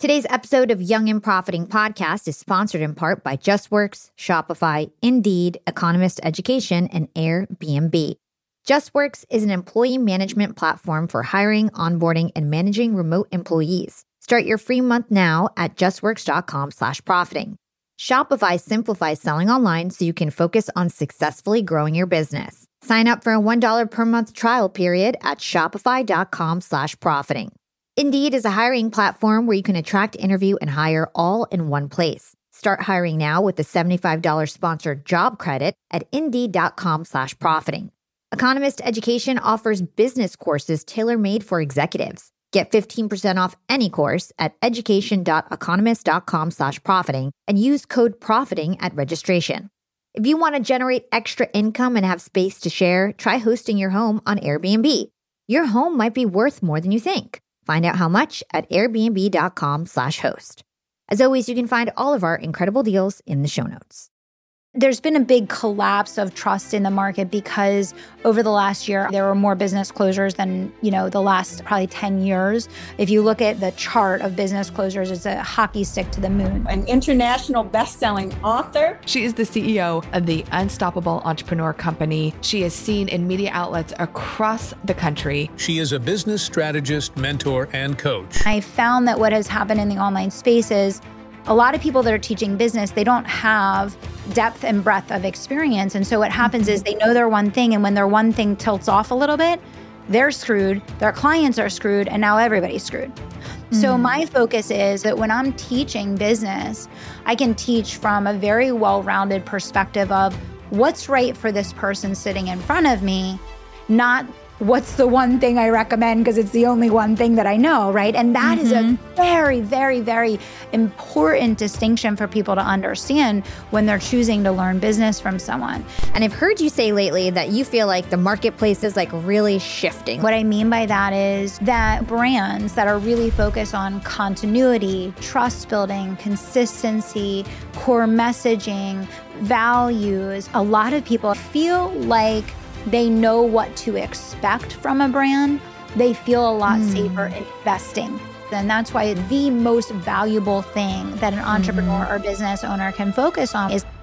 Today's episode of Young and Profiting Podcast is sponsored in part by JustWorks, Shopify, Indeed, Economist Education, and Airbnb. JustWorks is an employee management platform for hiring, onboarding, and managing remote employees. Start your free month now at justworks.com/profiting. Shopify simplifies selling online so you can focus on successfully growing your business. Sign up for a $1 per month trial period at shopify.com/profiting. Indeed is a hiring platform where you can attract, interview, and hire all in one place. Start hiring now with the $75 sponsored job credit at indeed.com/profiting. Economist Education offers business courses tailor-made for executives. Get 15% off any course at education.economist.com/profiting and use code PROFITING at registration. If you want to generate extra income and have space to share, try hosting your home on Airbnb. Your home might be worth more than you think. Find out how much at airbnb.com/host. As always, you can find all of our incredible deals in the show notes. There's been a big collapse of trust in the market because over the last year, there were more business closures than, the last probably 10 years. If you look at the chart of business closures, it's a hockey stick to the moon. An international best-selling author. She is the CEO of the Unstoppable Entrepreneur Company. She is seen in media outlets across the country. She is a business strategist, mentor, and coach. I found that what has happened in the online space is a lot of people that are teaching business, they don't have depth and breadth of experience. And so what happens is they know their one thing, and when their one thing tilts off a little bit, they're screwed, their clients are screwed, and now everybody's screwed. So my focus is that when I'm teaching business, I can teach from a very well-rounded perspective of what's right for this person sitting in front of me, not what's the one thing I recommend because it's the only one thing that I know, right? And that is a very, very, very important distinction for people to understand when they're choosing to learn business from someone. And I've heard you say lately that you feel like the marketplace is really shifting. What I mean by that is that brands that are really focused on continuity, trust building, consistency, core messaging, values, a lot of people feel like they know what to expect from a brand. They feel a lot safer investing. And that's why the most valuable thing that an entrepreneur or business owner can focus on is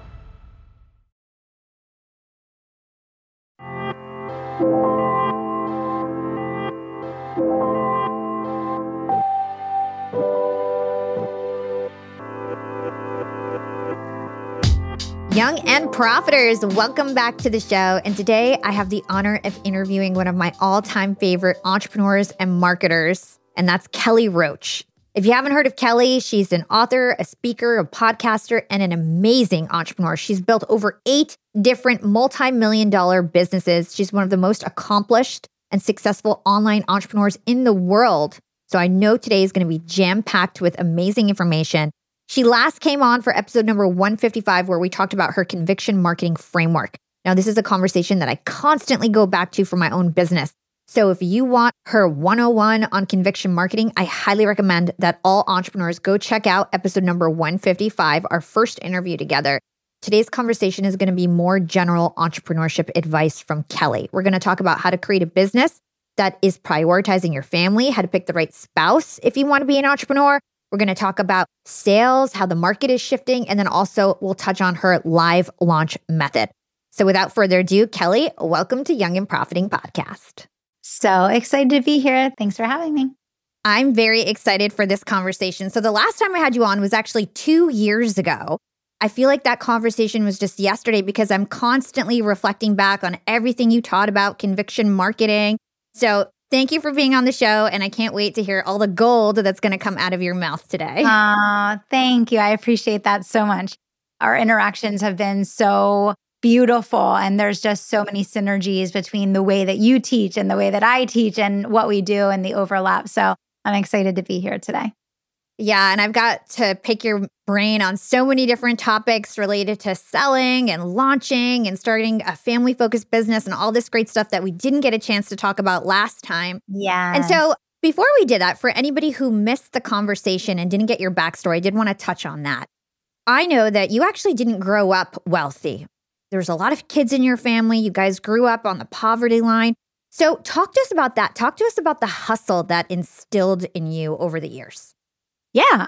Young and Profiters, welcome back to the show. And today I have the honor of interviewing one of my all-time favorite entrepreneurs and marketers, and that's Kelly Roach. If you haven't heard of Kelly, she's an author, a speaker, a podcaster, and an amazing entrepreneur. She's built over 8 different multi-million-dollar businesses. She's one of the most accomplished and successful online entrepreneurs in the world. So I know today is going to be jam-packed with amazing information. She last came on for episode number 155, where we talked about her conviction marketing framework. Now, this is a conversation that I constantly go back to for my own business. So if you want her 101 on conviction marketing, I highly recommend that all entrepreneurs go check out episode number 155, our first interview together. Today's conversation is going to be more general entrepreneurship advice from Kelly. We're going to talk about how to create a business that is prioritizing your family, how to pick the right spouse if you want to be an entrepreneur. We're going to talk about sales, how the market is shifting, and then also we'll touch on her live launch method. So without further ado, Kelly, welcome to Young and Profiting Podcast. so excited to be here. Thanks for having me. I'm very excited for this conversation. So the last time I had you on was actually 2 years ago. I feel like that conversation was just yesterday because I'm constantly reflecting back on everything you taught about conviction marketing. So thank you for being on the show, and I can't wait to hear all the gold that's going to come out of your mouth today. Thank you. I appreciate that so much. Our interactions have been so beautiful, and there's just so many synergies between the way that you teach and the way that I teach and what we do and the overlap. So I'm excited to be here today. Yeah, and I've got to pick your brain on so many different topics related to selling and launching and starting a family-focused business and all this great stuff that we didn't get a chance to talk about last time. Yeah. And so before we did that, for anybody who missed the conversation and didn't get your backstory, I did want to touch on that. I know that you actually didn't grow up wealthy. There's a lot of kids in your family. You guys grew up on the poverty line. So talk to us about that. Talk to us about the hustle that instilled in you over the years. Yeah.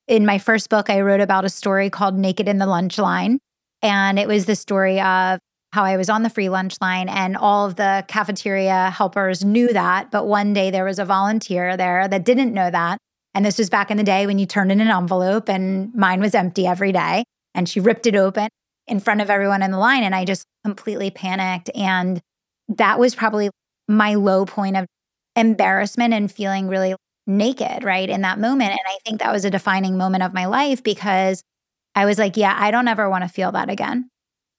In my first book, I wrote about a story called Naked in the Lunch Line. And it was the story of how I was on the free lunch line and all of the cafeteria helpers knew that. But one day there was a volunteer there that didn't know that. And this was back in the day when you turned in an envelope and mine was empty every day. And she ripped it open in front of everyone in the line. And I just completely panicked. And that was probably my low point of embarrassment and feeling really naked, right, in that moment. And I think that was a defining moment of my life because I was like, yeah, I don't ever want to feel that again.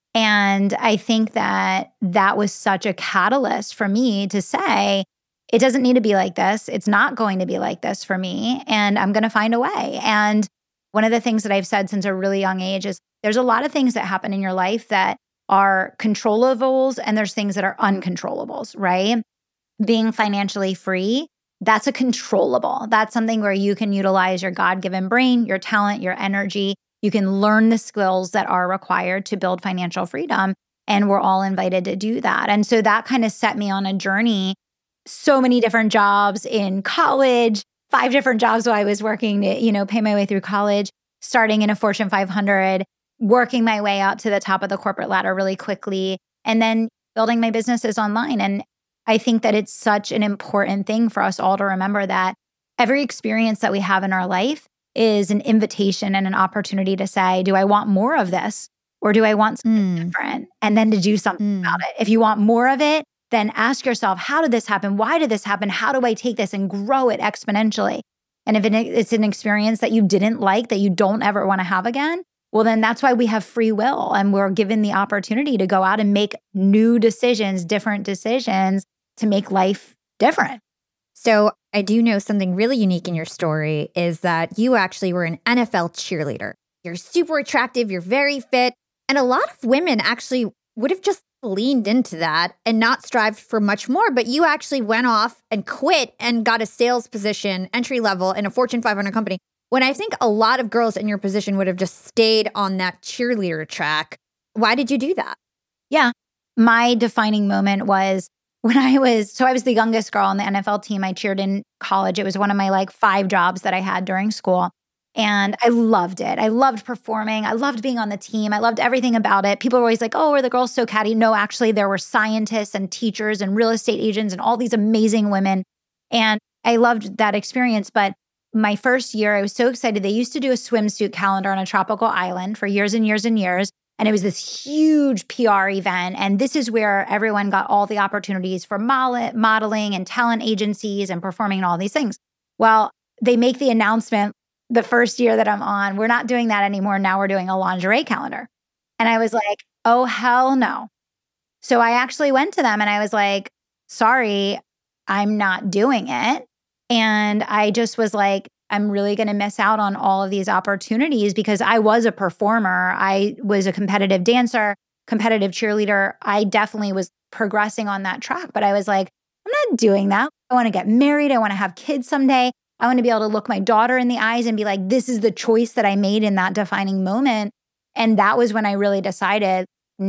And I think that that was such a catalyst for me to say, it doesn't need to be like this. It's not going to be like this for me. And I'm going to find a way. And one of the things that I've said since a really young age is there's a lot of things that happen in your life that are controllables and there's things that are uncontrollables, right? Being financially free, that's a controllable. That's something where you can utilize your God-given brain, your talent, your energy. You can learn the skills that are required to build financial freedom. And we're all invited to do that. And so that kind of set me on a journey. So many different jobs in college, 5 different jobs while I was working to, pay my way through college, starting in a Fortune 500, working my way out to the top of the corporate ladder really quickly, and then building my businesses online. And I think that it's such an important thing for us all to remember that every experience that we have in our life is an invitation and an opportunity to say, do I want more of this or do I want something different? And then to do something about it. If you want more of it, then ask yourself, how did this happen? Why did this happen? How do I take this and grow it exponentially? And if it's an experience that you didn't like, that you don't ever want to have again, well, then that's why we have free will. And we're given the opportunity to go out and make new decisions, different decisions to make life different. So I do know something really unique in your story is that you actually were an NFL cheerleader. You're super attractive, you're very fit. And a lot of women actually would have just leaned into that and not strived for much more. But you actually went off and quit and got a sales position, entry level in a Fortune 500 company. When I think a lot of girls in your position would have just stayed on that cheerleader track. Why did you do that? Yeah. My defining moment was when I was the youngest girl on the NFL team. I cheered in college. It was one of my 5 jobs that I had during school. And I loved it. I loved performing. I loved being on the team. I loved everything about it. People were always like, oh, are the girls so catty? No, actually, there were scientists and teachers and real estate agents and all these amazing women. And I loved that experience. But my first year, I was so excited. They used to do a swimsuit calendar on a tropical island for years and years and years. And it was this huge PR event. And this is where everyone got all the opportunities for modeling and talent agencies and performing and all these things. Well, they make the announcement the first year that I'm on, we're not doing that anymore. Now we're doing a lingerie calendar. And I was like, oh, hell no. So I actually went to them and I was like, sorry, I'm not doing it. And I just was like, I'm really going to miss out on all of these opportunities because I was a performer. I was a competitive dancer, competitive cheerleader. I definitely was progressing on that track, but I was like, I'm not doing that. I want to get married. I want to have kids someday. I want to be able to look my daughter in the eyes and be like, this is the choice that I made in that defining moment. And that was when I really decided,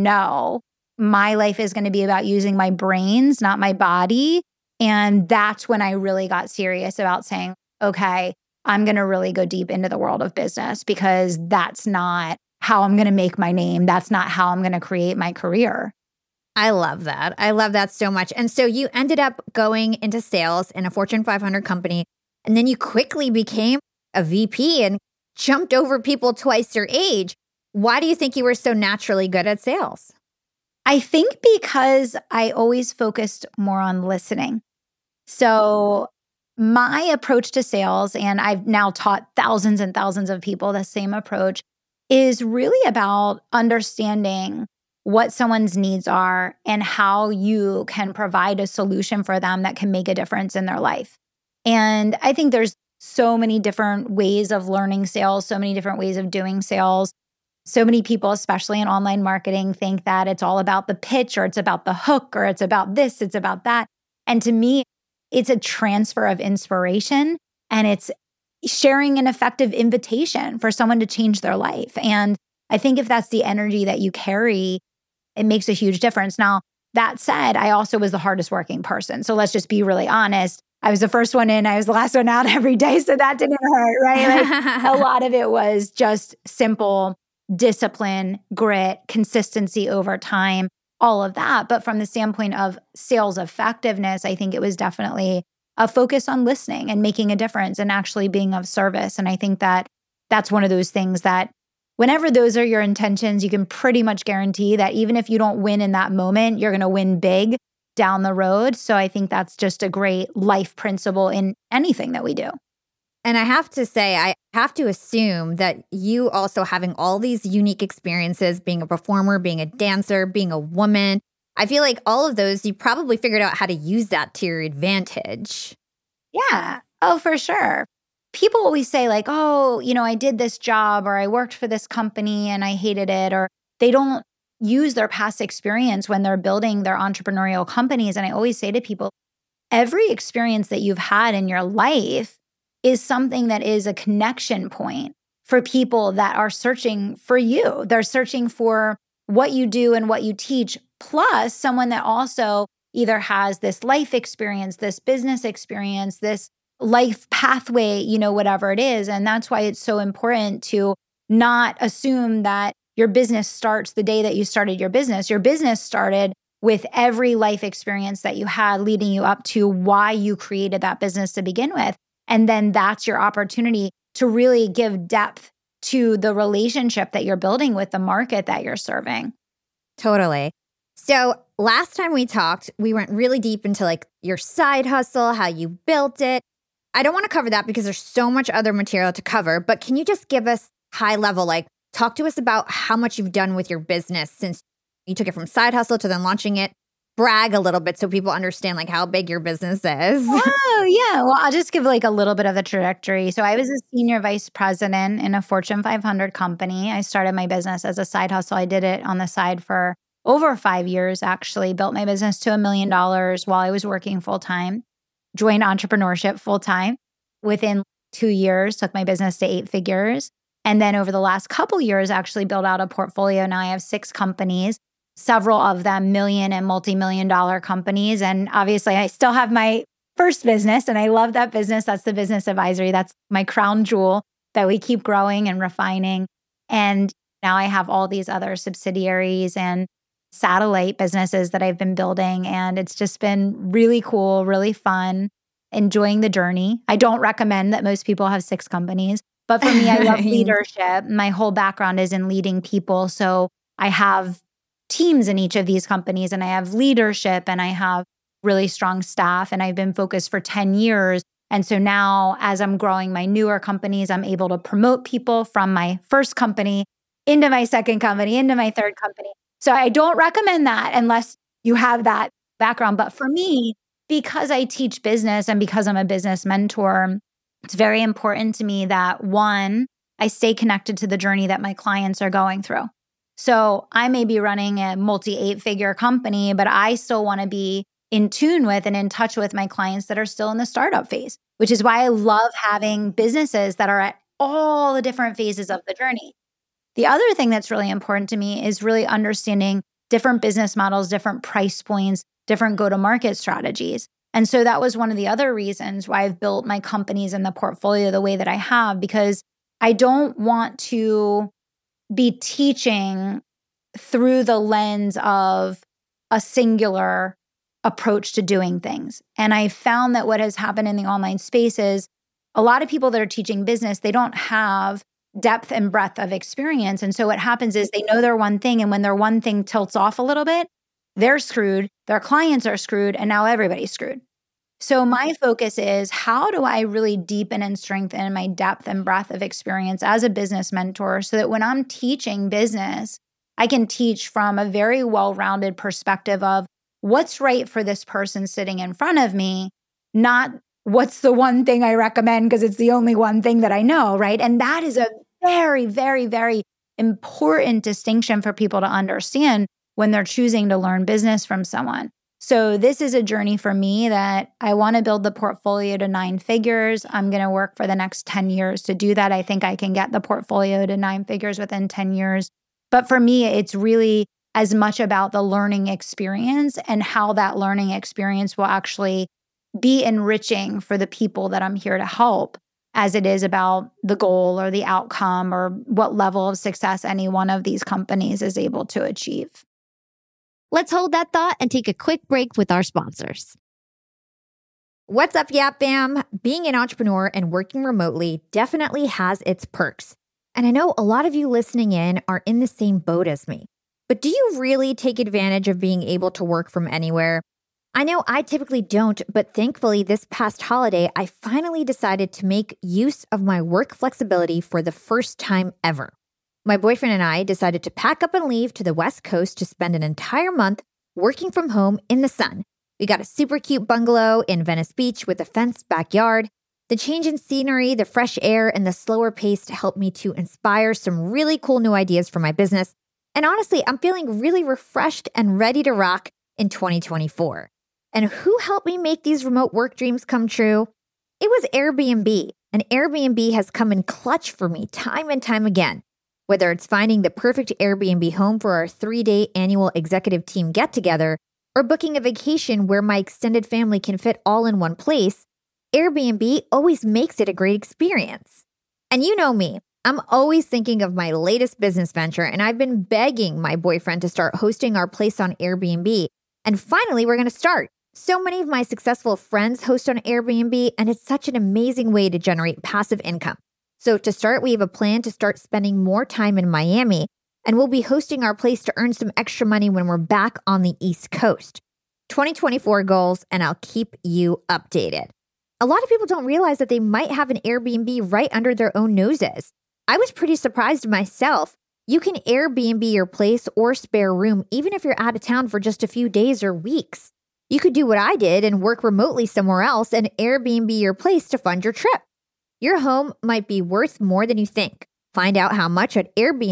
no, my life is going to be about using my brains, not my body. And that's when I really got serious about saying, okay, I'm going to really go deep into the world of business because that's not how I'm going to make my name. That's not how I'm going to create my career. I love that. I love that so much. And so you ended up going into sales in a Fortune 500 company. And then you quickly became a VP and jumped over people twice your age. Why do you think you were so naturally good at sales? I think because I always focused more on listening. So my approach to sales, and I've now taught thousands and thousands of people the same approach, is really about understanding what someone's needs are and how you can provide a solution for them that can make a difference in their life. And I think there's so many different ways of learning sales, so many different ways of doing sales. So many people, especially in online marketing, think that it's all about the pitch or it's about the hook or it's about this, it's about that. And to me, it's a transfer of inspiration and it's sharing an effective invitation for someone to change their life. And I think if that's the energy that you carry, it makes a huge difference. Now, that said, I also was the hardest working person. So let's just be really honest. I was the first one in, I was the last one out every day. So that didn't hurt, right? Like a lot of it was just simple discipline, grit, consistency over time, all of that. But from the standpoint of sales effectiveness, I think it was definitely a focus on listening and making a difference and actually being of service. And I think that that's one of those things that whenever those are your intentions, you can pretty much guarantee that even if you don't win in that moment, you're going to win big down the road. So I think that's just a great life principle in anything that we do. And I have to say, I have to assume that you also having all these unique experiences, being a performer, being a dancer, being a woman, I feel like all of those, you probably figured out how to use that to your advantage. Yeah. Oh, for sure. People always say like, oh, I did this job or I worked for this company and I hated it, or they don't use their past experience when they're building their entrepreneurial companies. And I always say to people, every experience that you've had in your life is something that is a connection point for people that are searching for you. They're searching for what you do and what you teach, plus someone that also either has this life experience, this business experience, this life pathway, whatever it is. And that's why it's so important to not assume that your business starts the day that you started your business. Your business started with every life experience that you had leading you up to why you created that business to begin with. And then that's your opportunity to really give depth to the relationship that you're building with the market that you're serving. Totally. So last time we talked, we went really deep into like your side hustle, how you built it. I don't want to cover that because there's so much other material to cover, but can you just give us high level, like talk to us about how much you've done with your business since you took it from side hustle to then launching it? Brag a little bit so people understand like how big your business is. Oh, yeah. Well, I'll just give like a little bit of the trajectory. So I was a senior vice president in a Fortune 500 company. I started my business as a side hustle. I did it on the side for over 5 years, actually. Built my business to $1 million while I was working full time. Joined entrepreneurship full time. Within 2 years, took my business to 8 figures. And then over the last couple years, actually built out a portfolio. Now I have 6 companies. Several of them million and multi-million dollar companies. And obviously, I still have my first business and I love that business. That's the Business Advisory. That's my crown jewel that we keep growing and refining. And now I have all these other subsidiaries and satellite businesses that I've been building. And it's just been really cool, really fun, enjoying the journey. I don't recommend that most people have 6 companies, but for me, I love leadership. My whole background is in leading people. So I have teams in each of these companies and I have leadership and I have really strong staff and I've been focused for 10 years. And so now as I'm growing my newer companies, I'm able to promote people from my first company into my second company, into my third company. So I don't recommend that unless you have that background. But for me, because I teach business and because I'm a business mentor, it's very important to me that one, I stay connected to the journey that my clients are going through. So I may be running a multi-8-figure company, but I still want to be in tune with and in touch with my clients that are still in the startup phase, which is why I love having businesses that are at all the different phases of the journey. The other thing that's really important to me is really understanding different business models, different price points, different go-to-market strategies. And so that was one of the other reasons why I've built my companies and the portfolio the way that I have, because I don't want to be teaching through the lens of a singular approach to doing things. And I found that what has happened in the online space is a lot of people that are teaching business, they don't have depth and breadth of experience. And so what happens is they know their one thing, and when their one thing tilts off a little bit, they're screwed, their clients are screwed, and now everybody's screwed. So my focus is, how do I really deepen and strengthen my depth and breadth of experience as a business mentor so that when I'm teaching business, I can teach from a very well-rounded perspective of what's right for this person sitting in front of me, not what's the one thing I recommend because it's the only one thing that I know, right? And that is a very, very, very important distinction for people to understand when they're choosing to learn business from someone. So this is a journey for me that I want to build the portfolio to 9 figures. I'm going to work for the next 10 years to do that. I think I can get the portfolio to 9 figures within 10 years. But for me, it's really as much about the learning experience and how that learning experience will actually be enriching for the people that I'm here to help as it is about the goal or the outcome or what level of success any one of these companies is able to achieve. Let's hold that thought and take a quick break with our sponsors. What's up, Yap Fam? Being an entrepreneur and working remotely definitely has its perks. And I know a lot of you listening in are in the same boat as me. But do you really take advantage of being able to work from anywhere? I know I typically don't, but thankfully this past holiday, I finally decided to make use of my work flexibility for the first time ever. My boyfriend and I decided to pack up and leave to the West Coast to spend an entire month working from home in the sun. We got a super cute bungalow in Venice Beach with a fenced backyard. The change in scenery, the fresh air, and the slower pace helped me to inspire some really cool new ideas for my business. And honestly, I'm feeling really refreshed and ready to rock in 2024. And who helped me make these remote work dreams come true? It was Airbnb. And Airbnb has come in clutch for me time and time again. Whether it's finding the perfect Airbnb home for our 3-day annual executive team get-together, or booking a vacation where my extended family can fit all in one place, Airbnb always makes it a great experience. And you know me, I'm always thinking of my latest business venture, and I've been begging my boyfriend to start hosting our place on Airbnb. And finally, we're going to start. So many of my successful friends host on Airbnb, and it's such an amazing way to generate passive income. So to start, we have a plan to start spending more time in Miami, and we'll be hosting our place to earn some extra money when we're back on the East Coast. 2024 goals, and I'll keep you updated. A lot of people don't realize that they might have an Airbnb right under their own noses. I was pretty surprised myself. You can Airbnb your place or spare room even if you're out of town for just a few days or weeks. You could do what I did and work remotely somewhere else and Airbnb your place to fund your trip. Your home might be worth more than you think. Find out how much at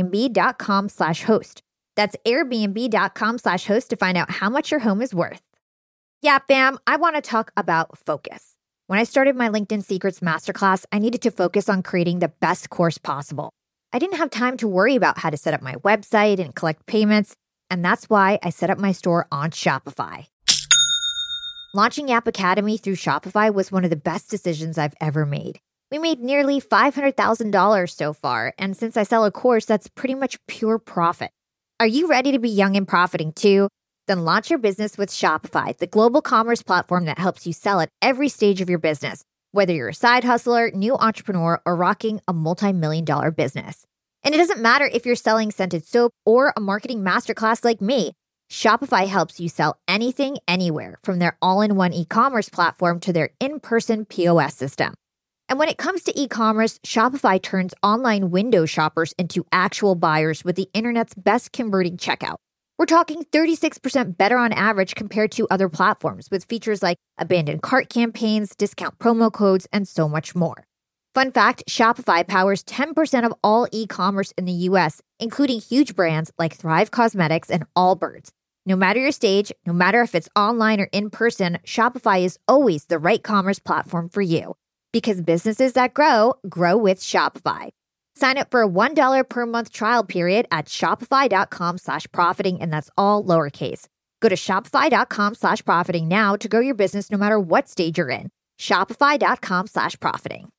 airbnb.com/host. That's airbnb.com/host to find out how much your home is worth. Yeah, fam, I want to talk about focus. When I started my LinkedIn Secrets Masterclass, I needed to focus on creating the best course possible. I didn't have time to worry about how to set up my website and collect payments, and that's why I set up my store on Shopify. Launching Yap Academy through Shopify was one of the best decisions I've ever made. We made nearly $500,000 so far, and since I sell a course, that's pretty much pure profit. Are you ready to be young and profiting too? Then launch your business with Shopify, the global commerce platform that helps you sell at every stage of your business, whether you're a side hustler, new entrepreneur, or rocking a multi-million-dollar business. And it doesn't matter if you're selling scented soap or a marketing masterclass like me. Shopify helps you sell anything, anywhere, from their all-in-one e-commerce platform to their in-person POS system. And when it comes to e-commerce, Shopify turns online window shoppers into actual buyers with the internet's best converting checkout. We're talking 36% better on average compared to other platforms with features like abandoned cart campaigns, discount promo codes, and so much more. Fun fact, Shopify powers 10% of all e-commerce in the US, including huge brands like Thrive Cosmetics and Allbirds. No matter your stage, no matter if it's online or in person, Shopify is always the right commerce platform for you. Because businesses that grow, grow with Shopify. Sign up for a $1 per month trial period at shopify.com/profiting, and that's all lowercase. Go to shopify.com/profiting now to grow your business no matter what stage you're in. Shopify.com/profiting.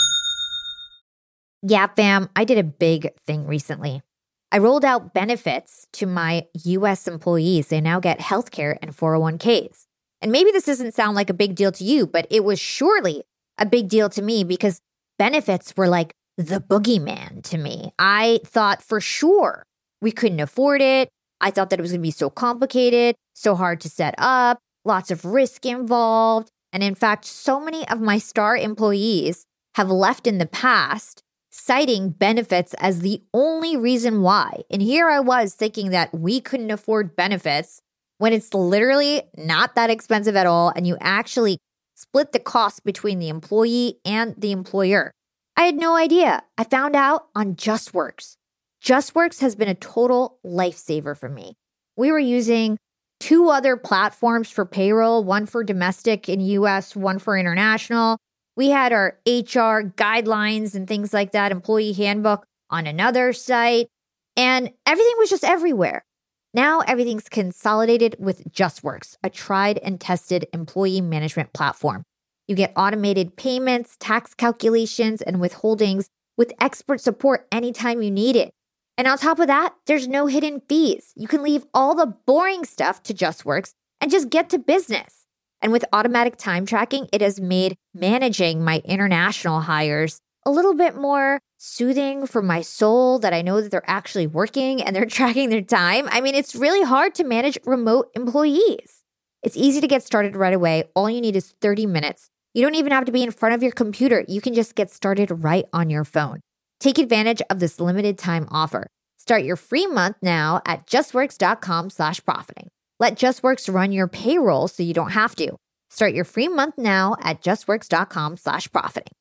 Yeah, fam, I did a big thing recently. I rolled out benefits to my US employees. They now get healthcare and 401ks. And maybe this doesn't sound like a big deal to you, but it was surely a big deal to me because benefits were like the boogeyman to me. I thought for sure we couldn't afford it. I thought that it was going to be so complicated, so hard to set up, lots of risk involved. And in fact, so many of my star employees have left in the past citing benefits as the only reason why. And here I was thinking that we couldn't afford benefits when it's literally not that expensive at all. And you actually split the cost between the employee and the employer. I had no idea. I found out on JustWorks. JustWorks has been a total lifesaver for me. We were using 2 other platforms for payroll, one for domestic in US, one for international. We had our HR guidelines and things like that, employee handbook on another site, and everything was just everywhere. Now everything's consolidated with JustWorks, a tried and tested employee management platform. You get automated payments, tax calculations, and withholdings with expert support anytime you need it. And on top of that, there's no hidden fees. You can leave all the boring stuff to JustWorks and just get to business. And with automatic time tracking, it has made managing my international hires a little bit more soothing for my soul, that I know that they're actually working and they're tracking their time. I mean, it's really hard to manage remote employees. It's easy to get started right away. All you need is 30 minutes. You don't even have to be in front of your computer. You can just get started right on your phone. Take advantage of this limited time offer. Start your free month now at justworks.com/profiting. Let JustWorks run your payroll so you don't have to. Start your free month now at justworks.com/profiting.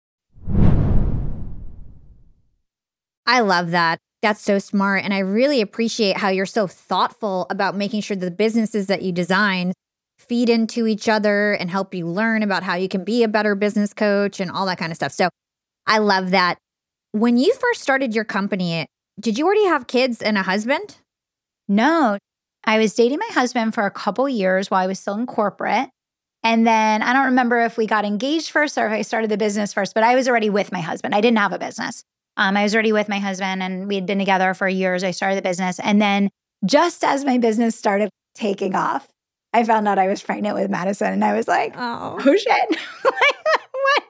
I love that. That's so smart. And I really appreciate how you're so thoughtful about making sure the businesses that you design feed into each other and help you learn about how you can be a better business coach and all that kind of stuff. So I love that. When you first started your company, did you already have kids and a husband? No, I was dating my husband for a couple years while I was still in corporate. And then I don't remember if we got engaged first or if I started the business first, but I was already with my husband. I didn't have a business. I was already with my husband and we had been together for years. I started the business. And then just as my business started taking off, I found out I was pregnant with Madison and I was like, oh shit. What?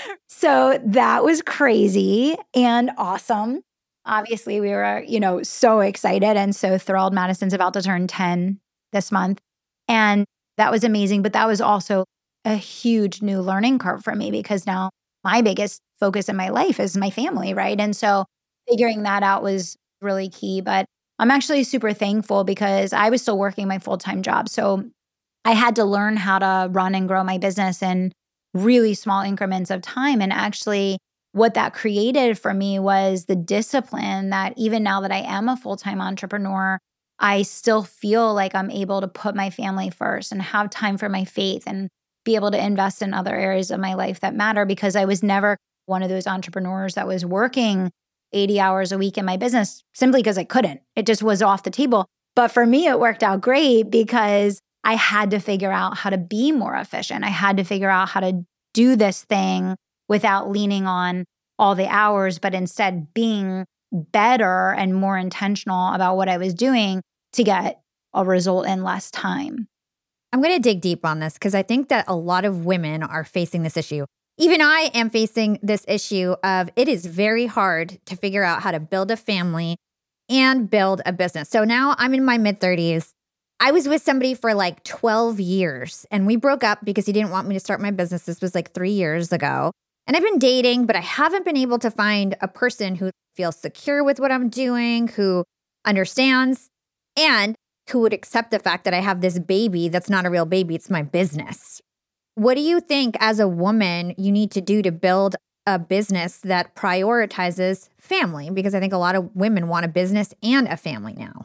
So that was crazy and awesome. Obviously, we were, so excited and so thrilled. Madison's about to turn 10 this month. And that was amazing. But that was also a huge new learning curve for me because now my biggest focus in my life is my family, right? And so figuring that out was really key. But I'm actually super thankful because I was still working my full-time job. So I had to learn how to run and grow my business in really small increments of time. And actually, what that created for me was the discipline that even now that I am a full-time entrepreneur, I still feel like I'm able to put my family first and have time for my faith and be able to invest in other areas of my life that matter because I was never one of those entrepreneurs that was working 80 hours a week in my business simply because I couldn't. It just was off the table. But for me, it worked out great because I had to figure out how to be more efficient. I had to figure out how to do this thing without leaning on all the hours, but instead being better and more intentional about what I was doing to get a result in less time. I'm going to dig deep on this because I think that a lot of women are facing this issue. Even I am facing this issue of it is very hard to figure out how to build a family and build a business. So now I'm in my mid-30s. I was with somebody for like 12 years and we broke up because he didn't want me to start my business. This was like 3 years ago. And I've been dating, but I haven't been able to find a person who feels secure with what I'm doing, who understands, and who would accept the fact that I have this baby that's not a real baby. It's my business. What do you think as a woman you need to do to build a business that prioritizes family? Because I think a lot of women want a business and a family now.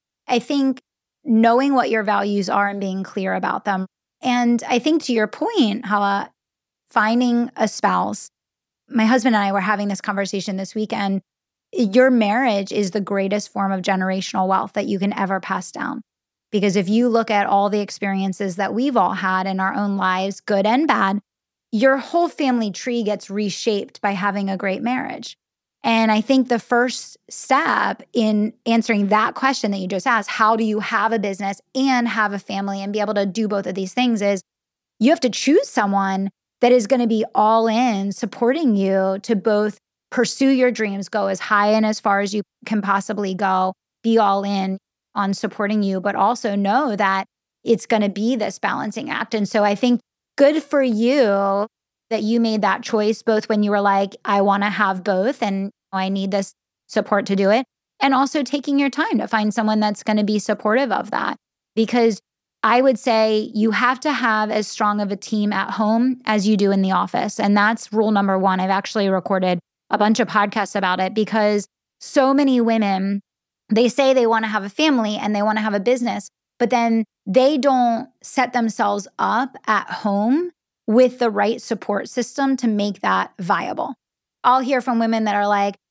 I think knowing what your values are and being clear about them. And I think to your point, Hala, finding a spouse. My husband and I were having this conversation this weekend. Your marriage is the greatest form of generational wealth that you can ever pass down. Because if you look at all the experiences that we've all had in our own lives, good and bad, your whole family tree gets reshaped by having a great marriage. And I think the first step in answering that question that you just asked, how do you have a business and have a family and be able to do both of these things, is you have to choose someone that is going to be all in supporting you to both pursue your dreams, go as high and as far as you can possibly go, be all in on supporting you, but also know that it's going to be this balancing act. And so I think good for you that you made that choice, both when you were like, I want to have both and I need this support to do it, and also taking your time to find someone that's going to be supportive of that. Because I would say you have to have as strong of a team at home as you do in the office. And that's rule number one. I've actually recorded a bunch of podcasts about it because so many women, they say they want to have a family and they want to have a business, but then they don't set themselves up at home with the right support system to make that viable. I'll hear from women that are like,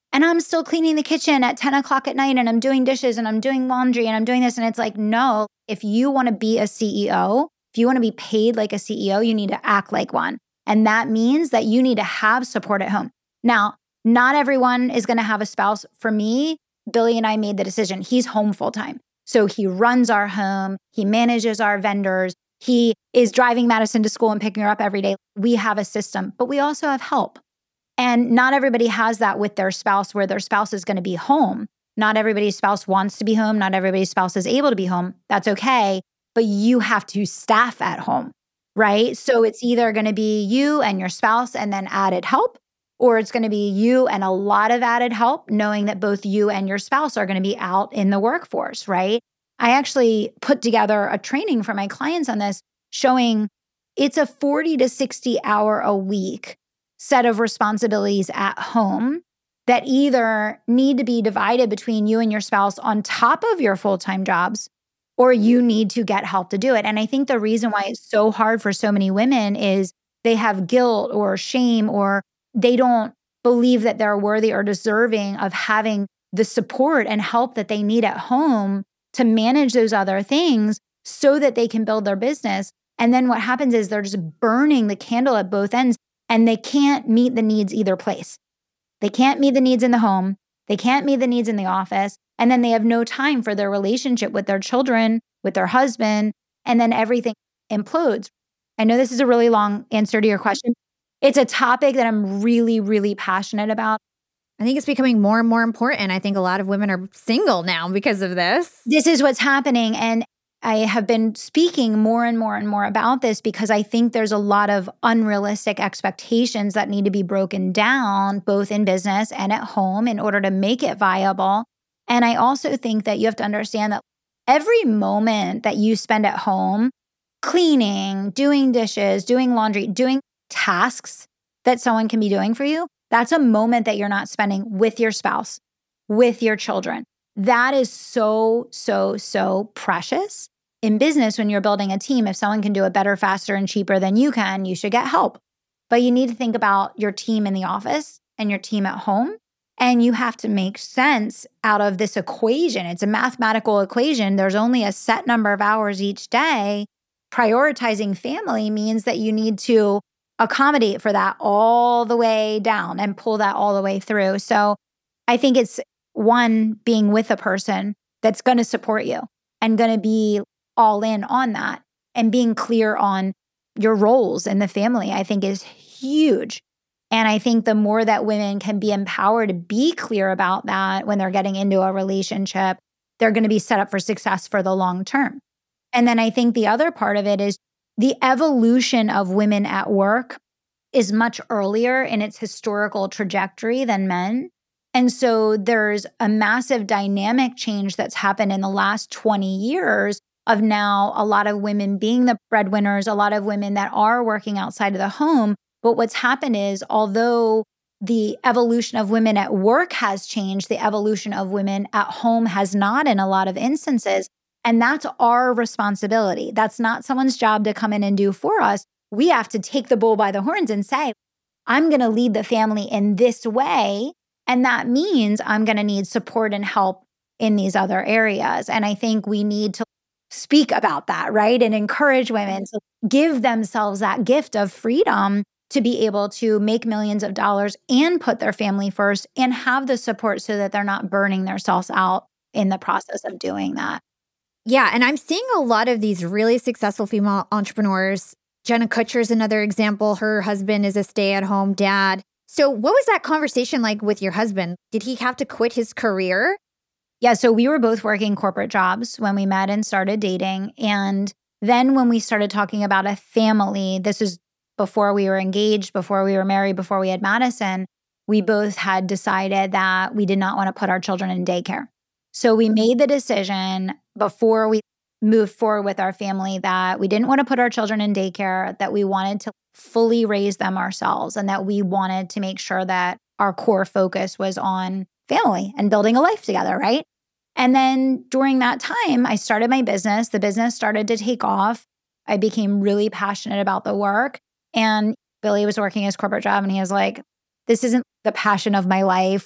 And I'm still cleaning the kitchen at 10 o'clock at night and I'm doing dishes and I'm doing laundry and I'm doing this. And it's like, no, if you want to be a CEO, if you want to be paid like a CEO, you need to act like one. And that means that you need to have support at home. Now, not everyone is going to have a spouse. For me, Billy and I made the decision. He's home full time. So he runs our home. He manages our vendors. He is driving Madison to school and picking her up every day. We have a system, but we also have help. And not everybody has that with their spouse, where their spouse is going to be home. Not everybody's spouse wants to be home. Not everybody's spouse is able to be home. That's okay. But you have to staff at home, right? So it's either going to be you and your spouse and then added help, or it's going to be you and a lot of added help, knowing that both you and your spouse are going to be out in the workforce, right? I actually put together a training for my clients on this, showing it's a 40 to 60 hour a week set of responsibilities at home that either need to be divided between you and your spouse on top of your full-time jobs, or you need to get help to do it. And I think the reason why it's so hard for so many women is they have guilt or shame, or they don't believe that they're worthy or deserving of having the support and help that they need at home to manage those other things so that they can build their business. And then what happens is they're just burning the candle at both ends, and they can't meet the needs either place. They can't meet the needs in the home. They can't meet the needs in the office. And then they have no time for their relationship with their children, with their husband, and then everything implodes. I know this is a really long answer to your question. It's a topic that I'm really, really passionate about. I think it's becoming more and more important. I think a lot of women are single now because of this. This is what's happening. And I have been speaking more and more and more about this because I think there's a lot of unrealistic expectations that need to be broken down, both in business and at home, in order to make it viable. And I also think that you have to understand that every moment that you spend at home, cleaning, doing dishes, doing laundry, doing tasks that someone can be doing for you, that's a moment that you're not spending with your spouse, with your children. That is so, so, so precious. In business, when you're building a team, if someone can do it better, faster, and cheaper than you can, you should get help. But you need to think about your team in the office and your team at home. And you have to make sense out of this equation. It's a mathematical equation. There's only a set number of hours each day. Prioritizing family means that you need to accommodate for that all the way down and pull that all the way through. So I think it's one, being with a person that's going to support you and going to be all in on that, and being clear on your roles in the family, I think is huge. And I think the more that women can be empowered to be clear about that when they're getting into a relationship, they're going to be set up for success for the long term. And then I think the other part of it is the evolution of women at work is much earlier in its historical trajectory than men. And so there's a massive dynamic change that's happened in the last 20 years of now a lot of women being the breadwinners, a lot of women that are working outside of the home. But what's happened is, although the evolution of women at work has changed, the evolution of women at home has not in a lot of instances. And that's our responsibility. That's not someone's job to come in and do for us. We have to take the bull by the horns and say, I'm going to lead the family in this way. And that means I'm going to need support and help in these other areas. And I think we need to speak about that, right? And encourage women to give themselves that gift of freedom to be able to make millions of dollars and put their family first and have the support so that they're not burning themselves out in the process of doing that. Yeah. And I'm seeing a lot of these really successful female entrepreneurs. Jenna Kutcher is another example. Her husband is a stay-at-home dad. So what was that conversation like with your husband? Did he have to quit his career? Yeah, so we were both working corporate jobs when we met and started dating. And then when we started talking about a family, this was before we were engaged, before we were married, before we had Madison, we both had decided that we did not want to put our children in daycare. So we made the decision before we moved forward with our family that we didn't want to put our children in daycare, that we wanted to fully raise them ourselves, and that we wanted to make sure that our core focus was on family and building a life together, right? And then during that time, I started my business. The business started to take off. I became really passionate about the work. And Billy was working his corporate job and he was like, this isn't the passion of my life.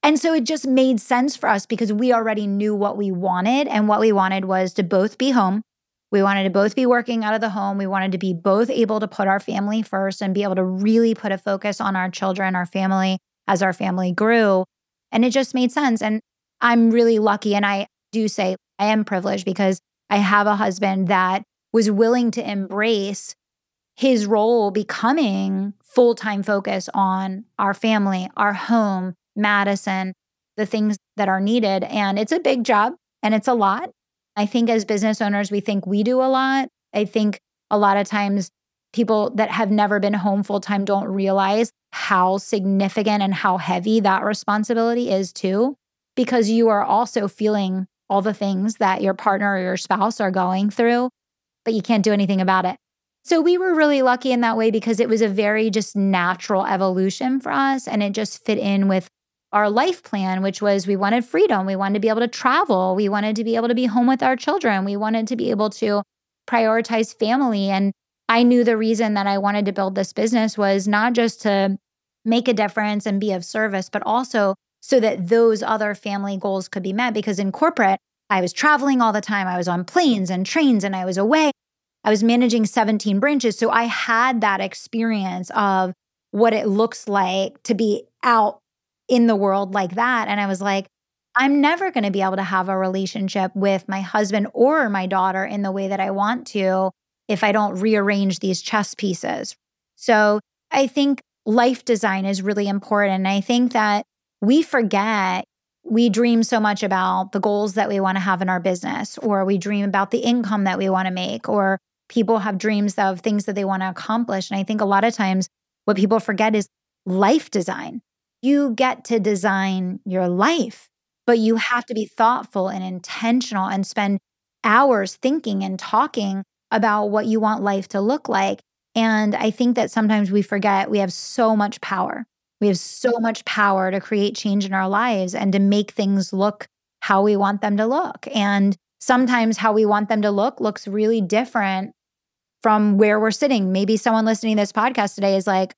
And so it just made sense for us because we already knew what we wanted. And what we wanted was to both be home. We wanted to both be working out of the home. We wanted to be both able to put our family first and be able to really put a focus on our children, our family, as our family grew. And it just made sense. And I'm really lucky. And I do say I am privileged because I have a husband that was willing to embrace his role becoming full-time focus on our family, our home, Madison, the things that are needed. And it's a big job and it's a lot. I think as business owners, we think we do a lot. I think a lot of times people that have never been home full-time don't realize how significant and how heavy that responsibility is too, because you are also feeling all the things that your partner or your spouse are going through, but you can't do anything about it. So we were really lucky in that way because it was a very just natural evolution for us. And it just fit in with our life plan, which was we wanted freedom. We wanted to be able to travel. We wanted to be able to be home with our children. We wanted to be able to prioritize family. And I knew the reason that I wanted to build this business was not just to make a difference and be of service, but also so that those other family goals could be met. Because in corporate, I was traveling all the time. I was on planes and trains and I was away. I was managing 17 branches. So I had that experience of what it looks like to be out in the world like that. And I was like, I'm never going to be able to have a relationship with my husband or my daughter in the way that I want to if I don't rearrange these chess pieces. So I think life design is really important. And I think that we forget, we dream so much about the goals that we want to have in our business, or we dream about the income that we want to make, or people have dreams of things that they want to accomplish. And I think a lot of times what people forget is life design. You get to design your life, but you have to be thoughtful and intentional and spend hours thinking and talking about what you want life to look like. And I think that sometimes we forget we have so much power. We have so much power to create change in our lives and to make things look how we want them to look. And sometimes how we want them to look looks really different from where we're sitting. Maybe someone listening to this podcast today is like,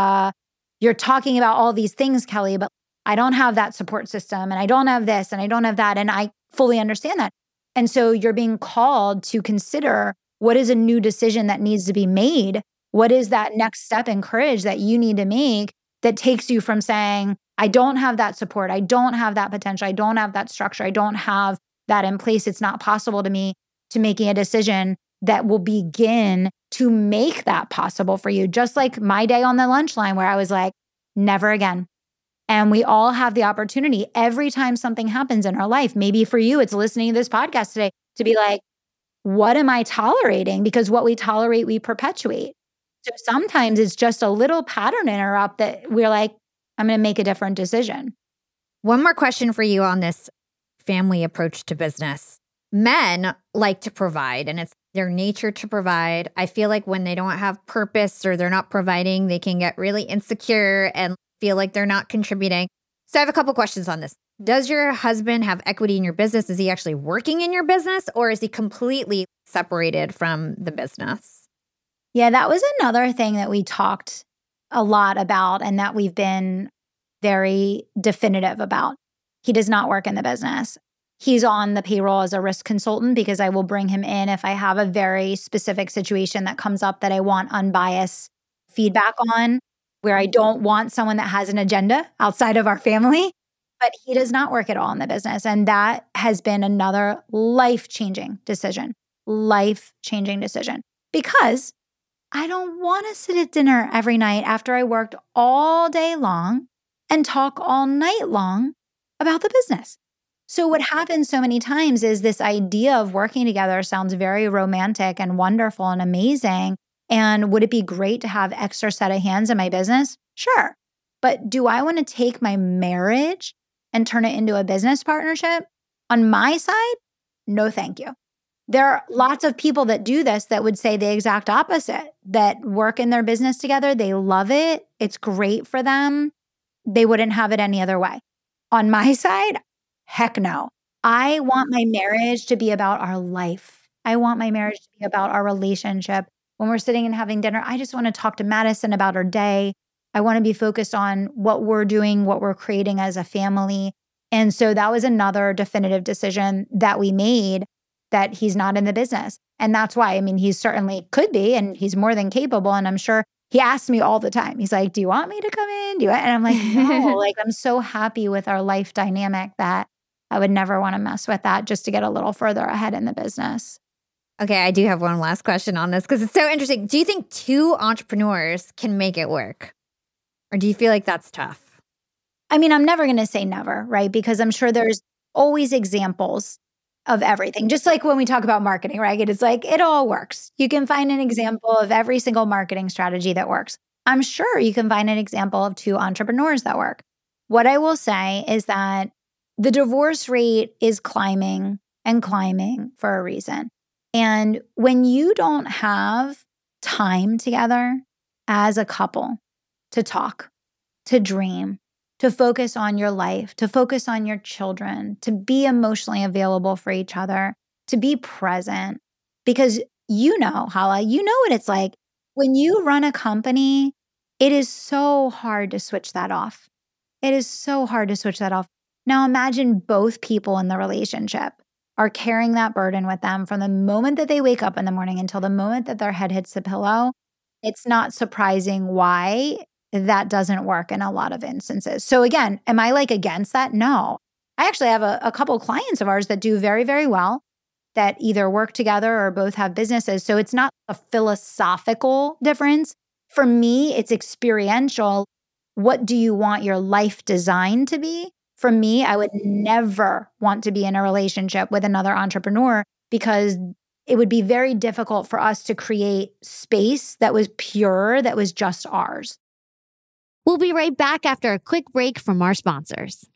you're talking about all these things, Kelly, but I don't have that support system and I don't have this and I don't have that. And I fully understand that. And so you're being called to consider what is a new decision that needs to be made? What is that next step and courage that you need to make that takes you from saying, I don't have that support, I don't have that potential, I don't have that structure, I don't have that in place, it's not possible to me, to making a decision that will begin to make that possible for you. Just like my day on the lunch line where I was like, never again. And we all have the opportunity every time something happens in our life. Maybe for you, it's listening to this podcast today to be like, what am I tolerating? Because what we tolerate, we perpetuate. So sometimes it's just a little pattern interrupt that we're like, I'm going to make a different decision. One more question for you on this family approach to business. Men like to provide, and it's their nature to provide. I feel like when they don't have purpose or they're not providing, they can get really insecure and feel like they're not contributing. So I have a couple questions on this. Does your husband have equity in your business? Is he actually working in your business, or is he completely separated from the business? Yeah, that was another thing that we talked a lot about and that we've been very definitive about. He does not work in the business. He's on the payroll as a risk consultant because I will bring him in if I have a very specific situation that comes up that I want unbiased feedback on, where I don't want someone that has an agenda outside of our family. But he does not work at all in the business. And that has been another life-changing decision. Because I don't want to sit at dinner every night after I worked all day long and talk all night long about the business. So what happens so many times is this idea of working together sounds very romantic and wonderful and amazing. And would it be great to have extra set of hands in my business? Sure. But do I want to take my marriage and turn it into a business partnership? On my side, no, thank you. There are lots of people that do this that would say the exact opposite, that work in their business together. They love it. It's great for them. They wouldn't have it any other way. On my side, heck no. I want my marriage to be about our life. I want my marriage to be about our relationship. When we're sitting and having dinner, I just want to talk to Madison about her day. I want to be focused on what we're doing, what we're creating as a family. And so that was another definitive decision that we made, that he's not in the business. And that's why, I mean, he certainly could be, and he's more than capable. And I'm sure he asks me all the time. He's like, do you want me to come in? And I'm like, no, like, I'm so happy with our life dynamic that I would never want to mess with that just to get a little further ahead in the business. Okay, I do have one last question on this because it's so interesting. Do you think two entrepreneurs can make it work? Or do you feel like that's tough? I mean, I'm never going to say never, right? Because I'm sure there's always examples of everything. Just like when we talk about marketing, right? It's like, it all works. You can find an example of every single marketing strategy that works. I'm sure you can find an example of two entrepreneurs that work. What I will say is that the divorce rate is climbing and climbing for a reason. And when you don't have time together as a couple to talk, to dream, to focus on your life, to focus on your children, to be emotionally available for each other, to be present. Because you know, Hala, you know what it's like. When you run a company, it is so hard to switch that off. It is so hard to switch that off. Now imagine both people in the relationship are carrying that burden with them from the moment that they wake up in the morning until the moment that their head hits the pillow. It's not surprising why that doesn't work in a lot of instances. So again, am I like against that? No. I actually have a couple clients of ours that do very, very well, that either work together or both have businesses. So it's not a philosophical difference. For me, it's experiential. What do you want your life designed to be? For me, I would never want to be in a relationship with another entrepreneur because it would be very difficult for us to create space that was pure, that was just ours. We'll be right back after a quick break from our sponsors.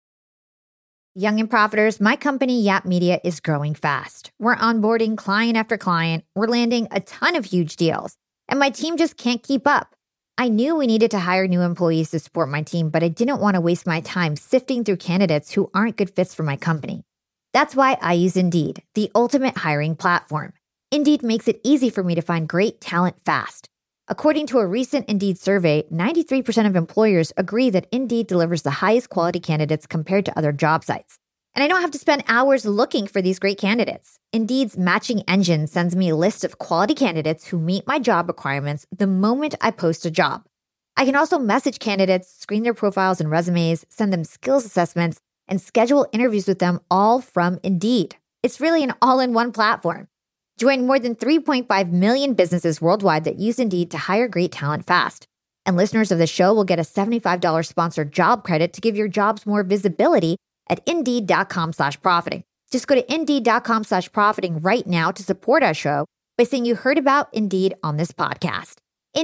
Young and Profiters, my company, Yap Media, is growing fast. We're onboarding client after client. We're landing a ton of huge deals. And my team just can't keep up. I knew we needed to hire new employees to support my team, but I didn't want to waste my time sifting through candidates who aren't good fits for my company. That's why I use Indeed, the ultimate hiring platform. Indeed makes it easy for me to find great talent fast. According to a recent Indeed survey, 93% of employers agree that Indeed delivers the highest quality candidates compared to other job sites. And I don't have to spend hours looking for these great candidates. Indeed's matching engine sends me a list of quality candidates who meet my job requirements the moment I post a job. I can also message candidates, screen their profiles and resumes, send them skills assessments, and schedule interviews with them all from Indeed. It's really an all-in-one platform. Join more than 3.5 million businesses worldwide that use Indeed to hire great talent fast. And listeners of the show will get a $75 sponsored job credit to give your jobs more visibility at Indeed.com/profiting. Just go to Indeed.com/profiting right now to support our show by saying you heard about Indeed on this podcast.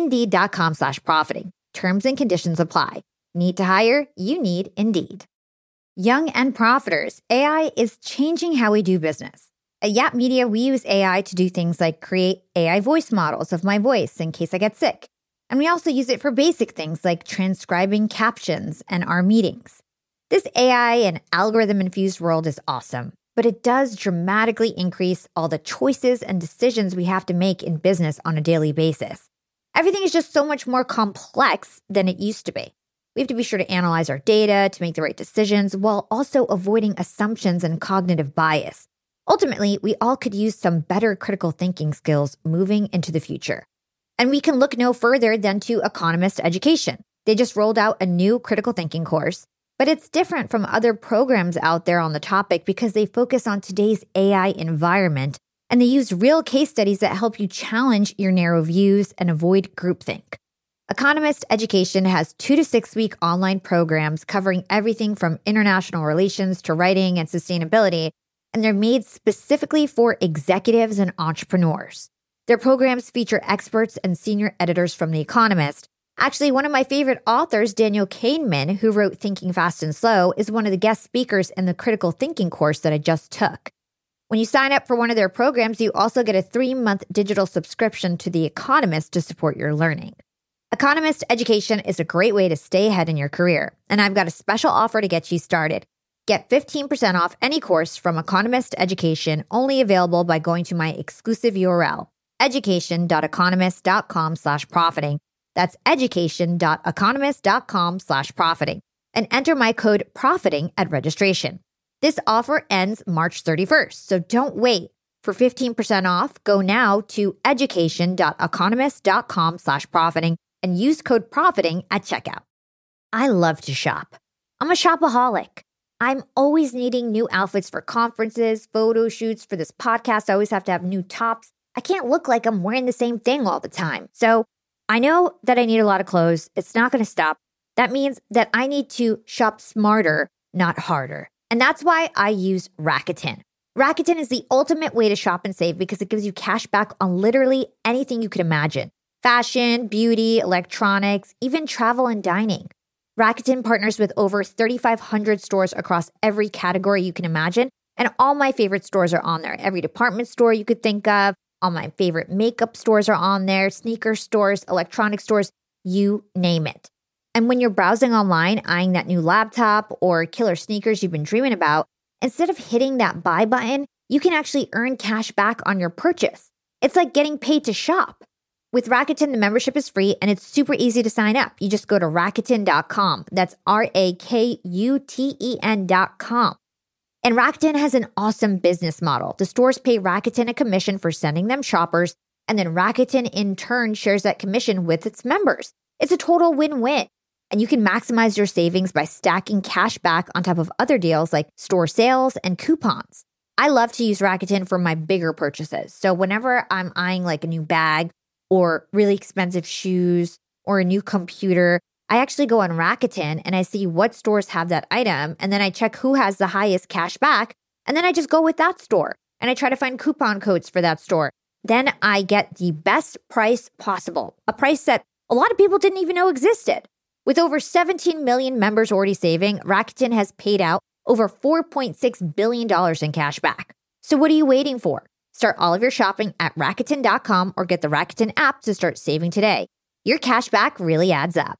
Indeed.com/profiting. Terms and conditions apply. Need to hire? You need Indeed. Young and Profiters, AI is changing how we do business. At Yap Media, we use AI to do things like create AI voice models of my voice in case I get sick. And we also use it for basic things like transcribing captions and our meetings. This AI and algorithm-infused world is awesome, but it does dramatically increase all the choices and decisions we have to make in business on a daily basis. Everything is just so much more complex than it used to be. We have to be sure to analyze our data to make the right decisions while also avoiding assumptions and cognitive bias. Ultimately, we all could use some better critical thinking skills moving into the future. And we can look no further than to Economist Education. They just rolled out a new critical thinking course, but it's different from other programs out there on the topic because they focus on today's AI environment and they use real case studies that help you challenge your narrow views and avoid groupthink. Economist Education has 2 to 6 week online programs covering everything from international relations to writing and sustainability, and they're made specifically for executives and entrepreneurs. Their programs feature experts and senior editors from The Economist. Actually, one of my favorite authors, Daniel Kahneman, who wrote Thinking Fast and Slow, is one of the guest speakers in the critical thinking course that I just took. When you sign up for one of their programs, you also get a 3-month digital subscription to The Economist to support your learning. Economist Education is a great way to stay ahead in your career, and I've got a special offer to get you started. Get 15% off any course from Economist Education, only available by going to my exclusive URL, education.economist.com/profiting. That's education.economist.com/profiting and enter my code PROFITING at registration. This offer ends March 31st, so don't wait. For 15% off, go now to education.economist.com/profiting and use code PROFITING at checkout. I love to shop. I'm a shopaholic. I'm always needing new outfits for conferences, photo shoots. For this podcast, I always have to have new tops. I can't look like I'm wearing the same thing all the time. So I know that I need a lot of clothes. It's not going to stop. That means that I need to shop smarter, not harder. And that's why I use Rakuten. Rakuten is the ultimate way to shop and save because it gives you cash back on literally anything you could imagine. Fashion, beauty, electronics, even travel and dining. Rakuten partners with over 3,500 stores across every category you can imagine. And all my favorite stores are on there. Every department store you could think of. All my favorite makeup stores are on there. Sneaker stores, electronic stores, you name it. And when you're browsing online, eyeing that new laptop or killer sneakers you've been dreaming about, instead of hitting that buy button, you can actually earn cash back on your purchase. It's like getting paid to shop. With Rakuten, the membership is free and it's super easy to sign up. You just go to Rakuten.com. That's Rakuten.com. And Rakuten has an awesome business model. The stores pay Rakuten a commission for sending them shoppers, and then Rakuten in turn shares that commission with its members. It's a total win-win. And you can maximize your savings by stacking cash back on top of other deals like store sales and coupons. I love to use Rakuten for my bigger purchases. So whenever I'm eyeing like a new bag, or really expensive shoes, or a new computer, I actually go on Rakuten and I see what stores have that item, and then I check who has the highest cash back, and then I just go with that store, and I try to find coupon codes for that store. Then I get the best price possible, a price that a lot of people didn't even know existed. With over 17 million members already saving, Rakuten has paid out over $4.6 billion in cash back. So what are you waiting for? Start all of your shopping at Rakuten.com or get the Rakuten app to start saving today. Your cash back really adds up.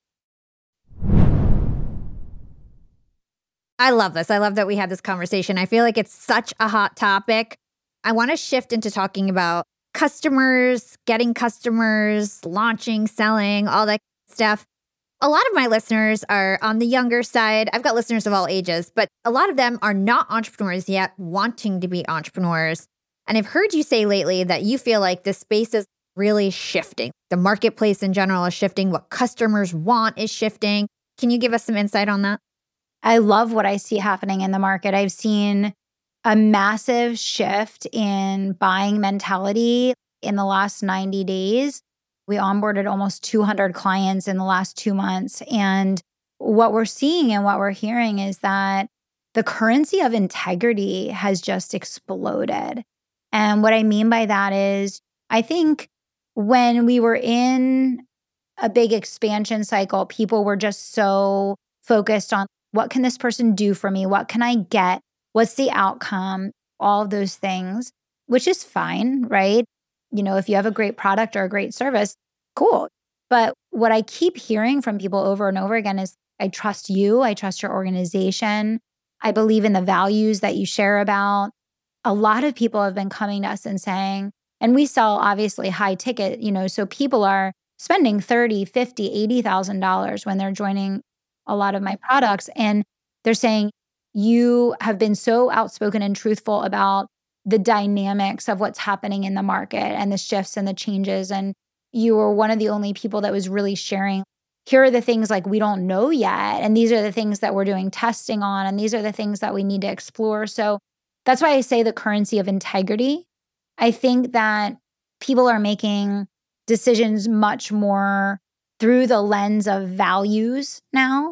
I love this. I love that we had this conversation. I feel like it's such a hot topic. I want to shift into talking about customers, getting customers, launching, selling, all that stuff. A lot of my listeners are on the younger side. I've got listeners of all ages, but a lot of them are not entrepreneurs yet, wanting to be entrepreneurs. And I've heard you say lately that you feel like this space is really shifting. The marketplace in general is shifting. What customers want is shifting. Can you give us some insight on that? I love what I see happening in the market. I've seen a massive shift in buying mentality in the last 90 days. We onboarded almost 200 clients in the last 2 months. And what we're seeing and what we're hearing is that the currency of integrity has just exploded. And what I mean by that is, I think when we were in a big expansion cycle, people were just so focused on what can this person do for me? What can I get? What's the outcome? All of those things, which is fine, right? You know, if you have a great product or a great service, cool. But what I keep hearing from people over and over again is, I trust you. I trust your organization. I believe in the values that you share about. A lot of people have been coming to us and saying, and we sell obviously high ticket, you know, so people are spending $30,000, $50,000, $80,000 when they're joining a lot of my products. And they're saying, you have been so outspoken and truthful about the dynamics of what's happening in the market and the shifts and the changes. And you were one of the only people that was really sharing, here are the things like we don't know yet. And these are the things that we're doing testing on. And these are the things that we need to explore. So that's why I say the currency of integrity. I think that people are making decisions much more through the lens of values now.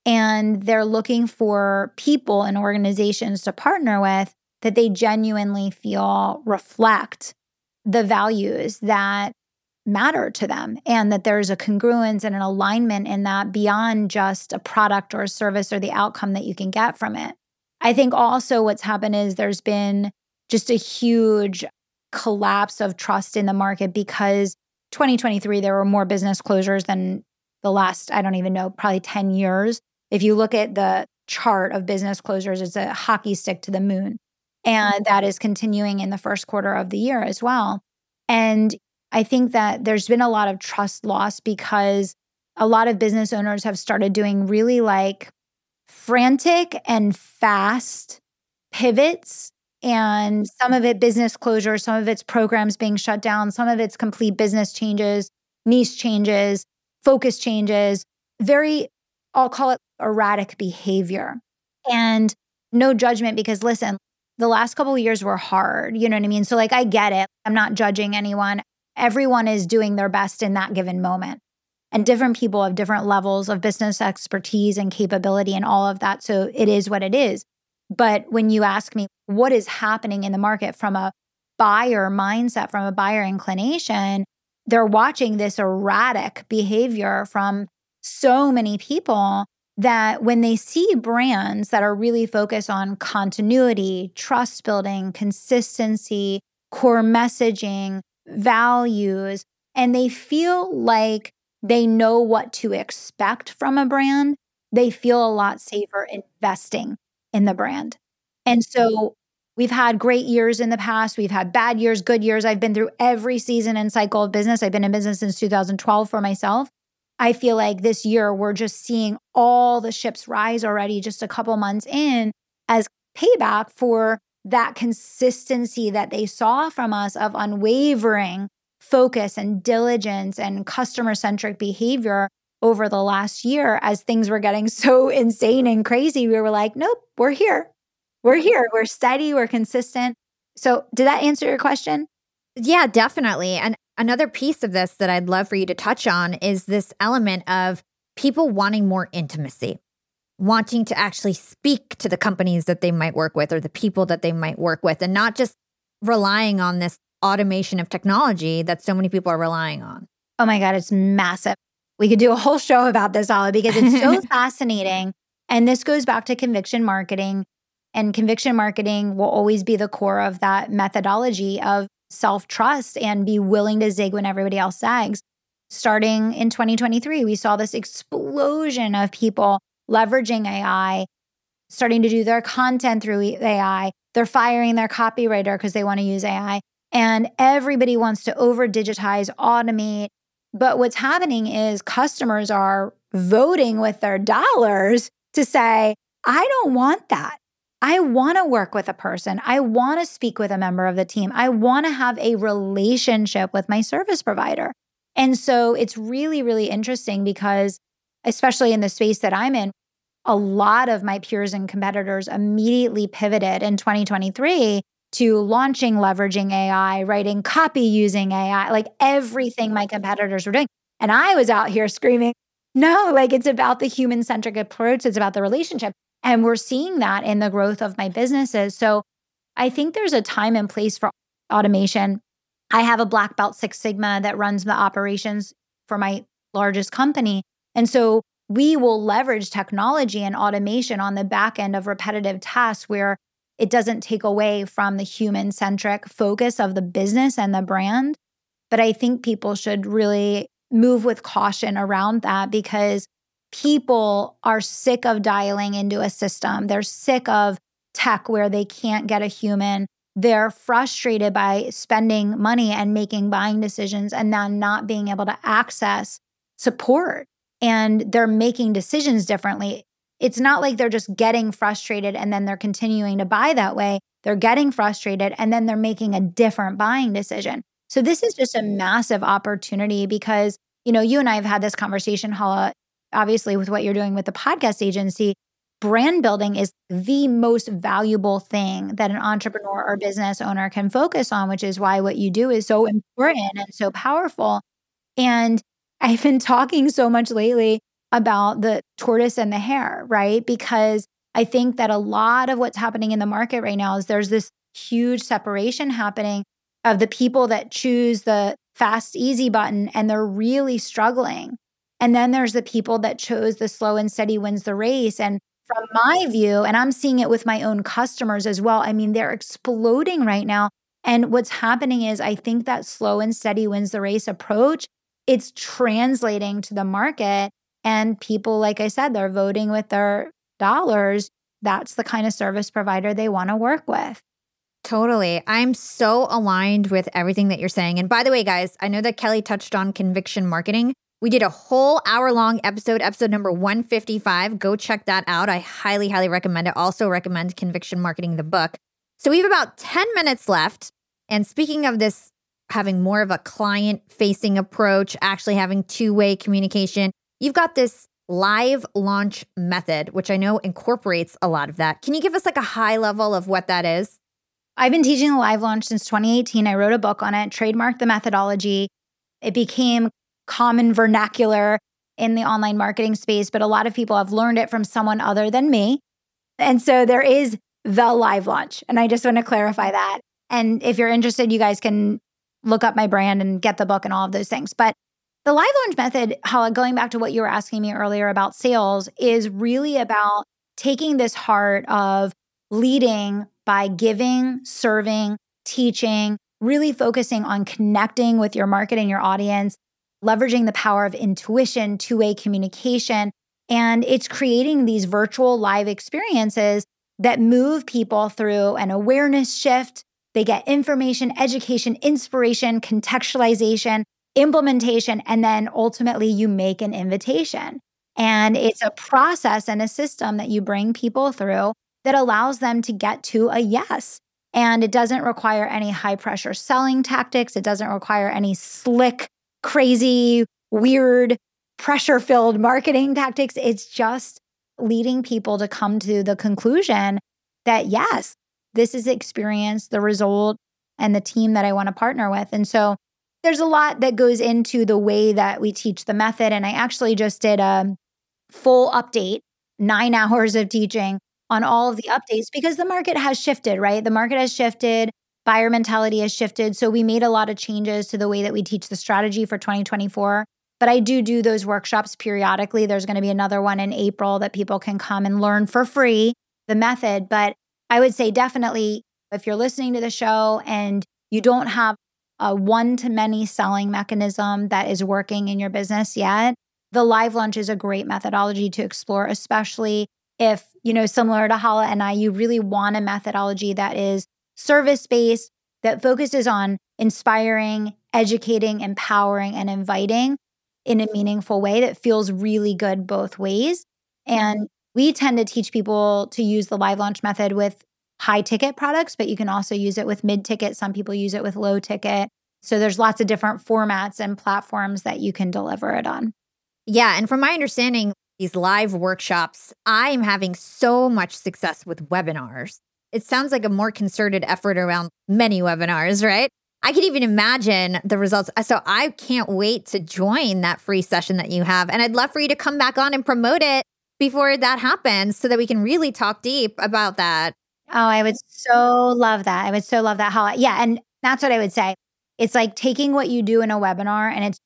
And they're looking for people and organizations to partner with that they genuinely feel reflect the values that matter to them, and that there's a congruence and an alignment in that beyond just a product or a service or the outcome that you can get from it. I think also what's happened is there's been just a huge collapse of trust in the market because 2023, there were more business closures than the last, I don't even know, probably 10 years. If you look at the chart of business closures, it's a hockey stick to the moon. And that is continuing in the first quarter of the year as well. And I think that there's been a lot of trust loss because a lot of business owners have started doing really like frantic and fast pivots, and some of it business closure, some of it's programs being shut down, some of it's complete business changes, niche changes, focus changes, very, I'll call it erratic behavior. And no judgment because listen, the last couple of years were hard, you know what I mean? So like, I get it. I'm not judging anyone. Everyone is doing their best in that given moment. And different people have different levels of business expertise and capability and all of that. So it is what it is. But when you ask me what is happening in the market from a buyer mindset, from a buyer inclination, they're watching this erratic behavior from so many people that when they see brands that are really focused on continuity, trust building, consistency, core messaging, values, and they feel like they know what to expect from a brand, they feel a lot safer investing in the brand. And so we've had great years in the past. We've had bad years, good years. I've been through every season and cycle of business. I've been in business since 2012 for myself. I feel like this year we're just seeing all the ships rise already just a couple months in as payback for that consistency that they saw from us of unwavering focus and diligence and customer-centric behavior over the last year. As things were getting so insane and crazy, we were like, nope, we're here. We're here. We're steady. We're consistent. So did that answer your question? Yeah, definitely. And another piece of this that I'd love for you to touch on is this element of people wanting more intimacy, wanting to actually speak to the companies that they might work with or the people that they might work with, and not just relying on this automation of technology that so many people are relying on. Oh my God, it's massive. We could do a whole show about this, Hala, because it's so fascinating. And this goes back to conviction marketing. And conviction marketing will always be the core of that methodology of self-trust and be willing to zig when everybody else zags. Starting in 2023, we saw this explosion of people leveraging AI, starting to do their content through AI. They're firing their copywriter because they want to use AI. And everybody wants to over-digitize, automate. But what's happening is customers are voting with their dollars to say, I don't want that. I want to work with a person. I want to speak with a member of the team. I want to have a relationship with my service provider. And so it's really, really interesting because, especially in the space that I'm in, a lot of my peers and competitors immediately pivoted in 2023 to launching, leveraging AI, writing copy using AI, like everything my competitors were doing. And I was out here screaming, no, like it's about the human-centric approach. It's about the relationship. And we're seeing that in the growth of my businesses. So I think there's a time and place for automation. I have a Black Belt Six Sigma that runs the operations for my largest company. And so we will leverage technology and automation on the back end of repetitive tasks where it doesn't take away from the human-centric focus of the business and the brand. But I think people should really move with caution around that because people are sick of dialing into a system. They're sick of tech where they can't get a human. They're frustrated by spending money and making buying decisions and then not being able to access support. And they're making decisions differently. It's not like they're just getting frustrated and then they're continuing to buy that way. They're getting frustrated and then they're making a different buying decision. So this is just a massive opportunity because, you know, you and I have had this conversation, Hala, obviously with what you're doing with the podcast agency. Brand building is the most valuable thing that an entrepreneur or business owner can focus on, which is why what you do is so important and so powerful. And I've been talking so much lately about the tortoise and the hare, right? Because I think that a lot of what's happening in the market right now is there's this huge separation happening of the people that choose the fast, easy button and they're really struggling. And then there's the people that chose the slow and steady wins the race. And from my view, and I'm seeing it with my own customers as well, I mean, they're exploding right now. And what's happening is I think that slow and steady wins the race approach, it's translating to the market. And people, like I said, they're voting with their dollars. That's the kind of service provider they want to work with. Totally. I'm so aligned with everything that you're saying. And by the way, guys, I know that Kelly touched on conviction marketing. We did a whole hour-long episode number 155. Go check that out. I highly, highly recommend it. Also recommend Conviction Marketing, the book. So we have about 10 minutes left. And speaking of this, having more of a client-facing approach, actually having two-way communication, you've got this live launch method, which I know incorporates a lot of that. Can you give us like a high level of what that is? I've been teaching the live launch since 2018. I wrote a book on it, trademarked the methodology. It became common vernacular in the online marketing space, but a lot of people have learned it from someone other than me. And so there is the live launch. And I just want to clarify that. And if you're interested, you guys can look up my brand and get the book and all of those things. But the live launch method, Hala, going back to what you were asking me earlier about sales, is really about taking this heart of leading by giving, serving, teaching, really focusing on connecting with your market and your audience, leveraging the power of intuition, two-way communication. And it's creating these virtual live experiences that move people through an awareness shift. They get information, education, inspiration, contextualization, implementation, and then ultimately you make an invitation. And it's a process and a system that you bring people through that allows them to get to a yes. And it doesn't require any high pressure selling tactics. It doesn't require any slick, crazy, weird, pressure-filled marketing tactics. It's just leading people to come to the conclusion that yes, this is the experience, the result, and the team that I want to partner with. And so there's a lot that goes into the way that we teach the method. And I actually just did a full update, 9 hours of teaching on all of the updates because the market has shifted, right? The market has shifted, buyer mentality has shifted. So we made a lot of changes to the way that we teach the strategy for 2024. But I do those workshops periodically. There's going to be another one in April that people can come and learn for free, the method. But I would say definitely if you're listening to the show and you don't have a one-to-many selling mechanism that is working in your business yet, the live launch is a great methodology to explore, especially if, similar to Hala and I, you really want a methodology that is service-based, that focuses on inspiring, educating, empowering, and inviting in a meaningful way that feels really good both ways. And we tend to teach people to use the live launch method with high-ticket products, but you can also use it with mid-ticket. Some people use it with low-ticket. So there's lots of different formats and platforms that you can deliver it on. Yeah. And from my understanding, these live workshops, I'm having so much success with webinars. It sounds like a more concerted effort around many webinars, right? I can even imagine the results. So I can't wait to join that free session that you have. And I'd love for you to come back on and promote it before that happens so that we can really talk deep about that. Oh, I would so love that. I would so love that. Yeah. And that's what I would say. It's like taking what you do in a webinar and it's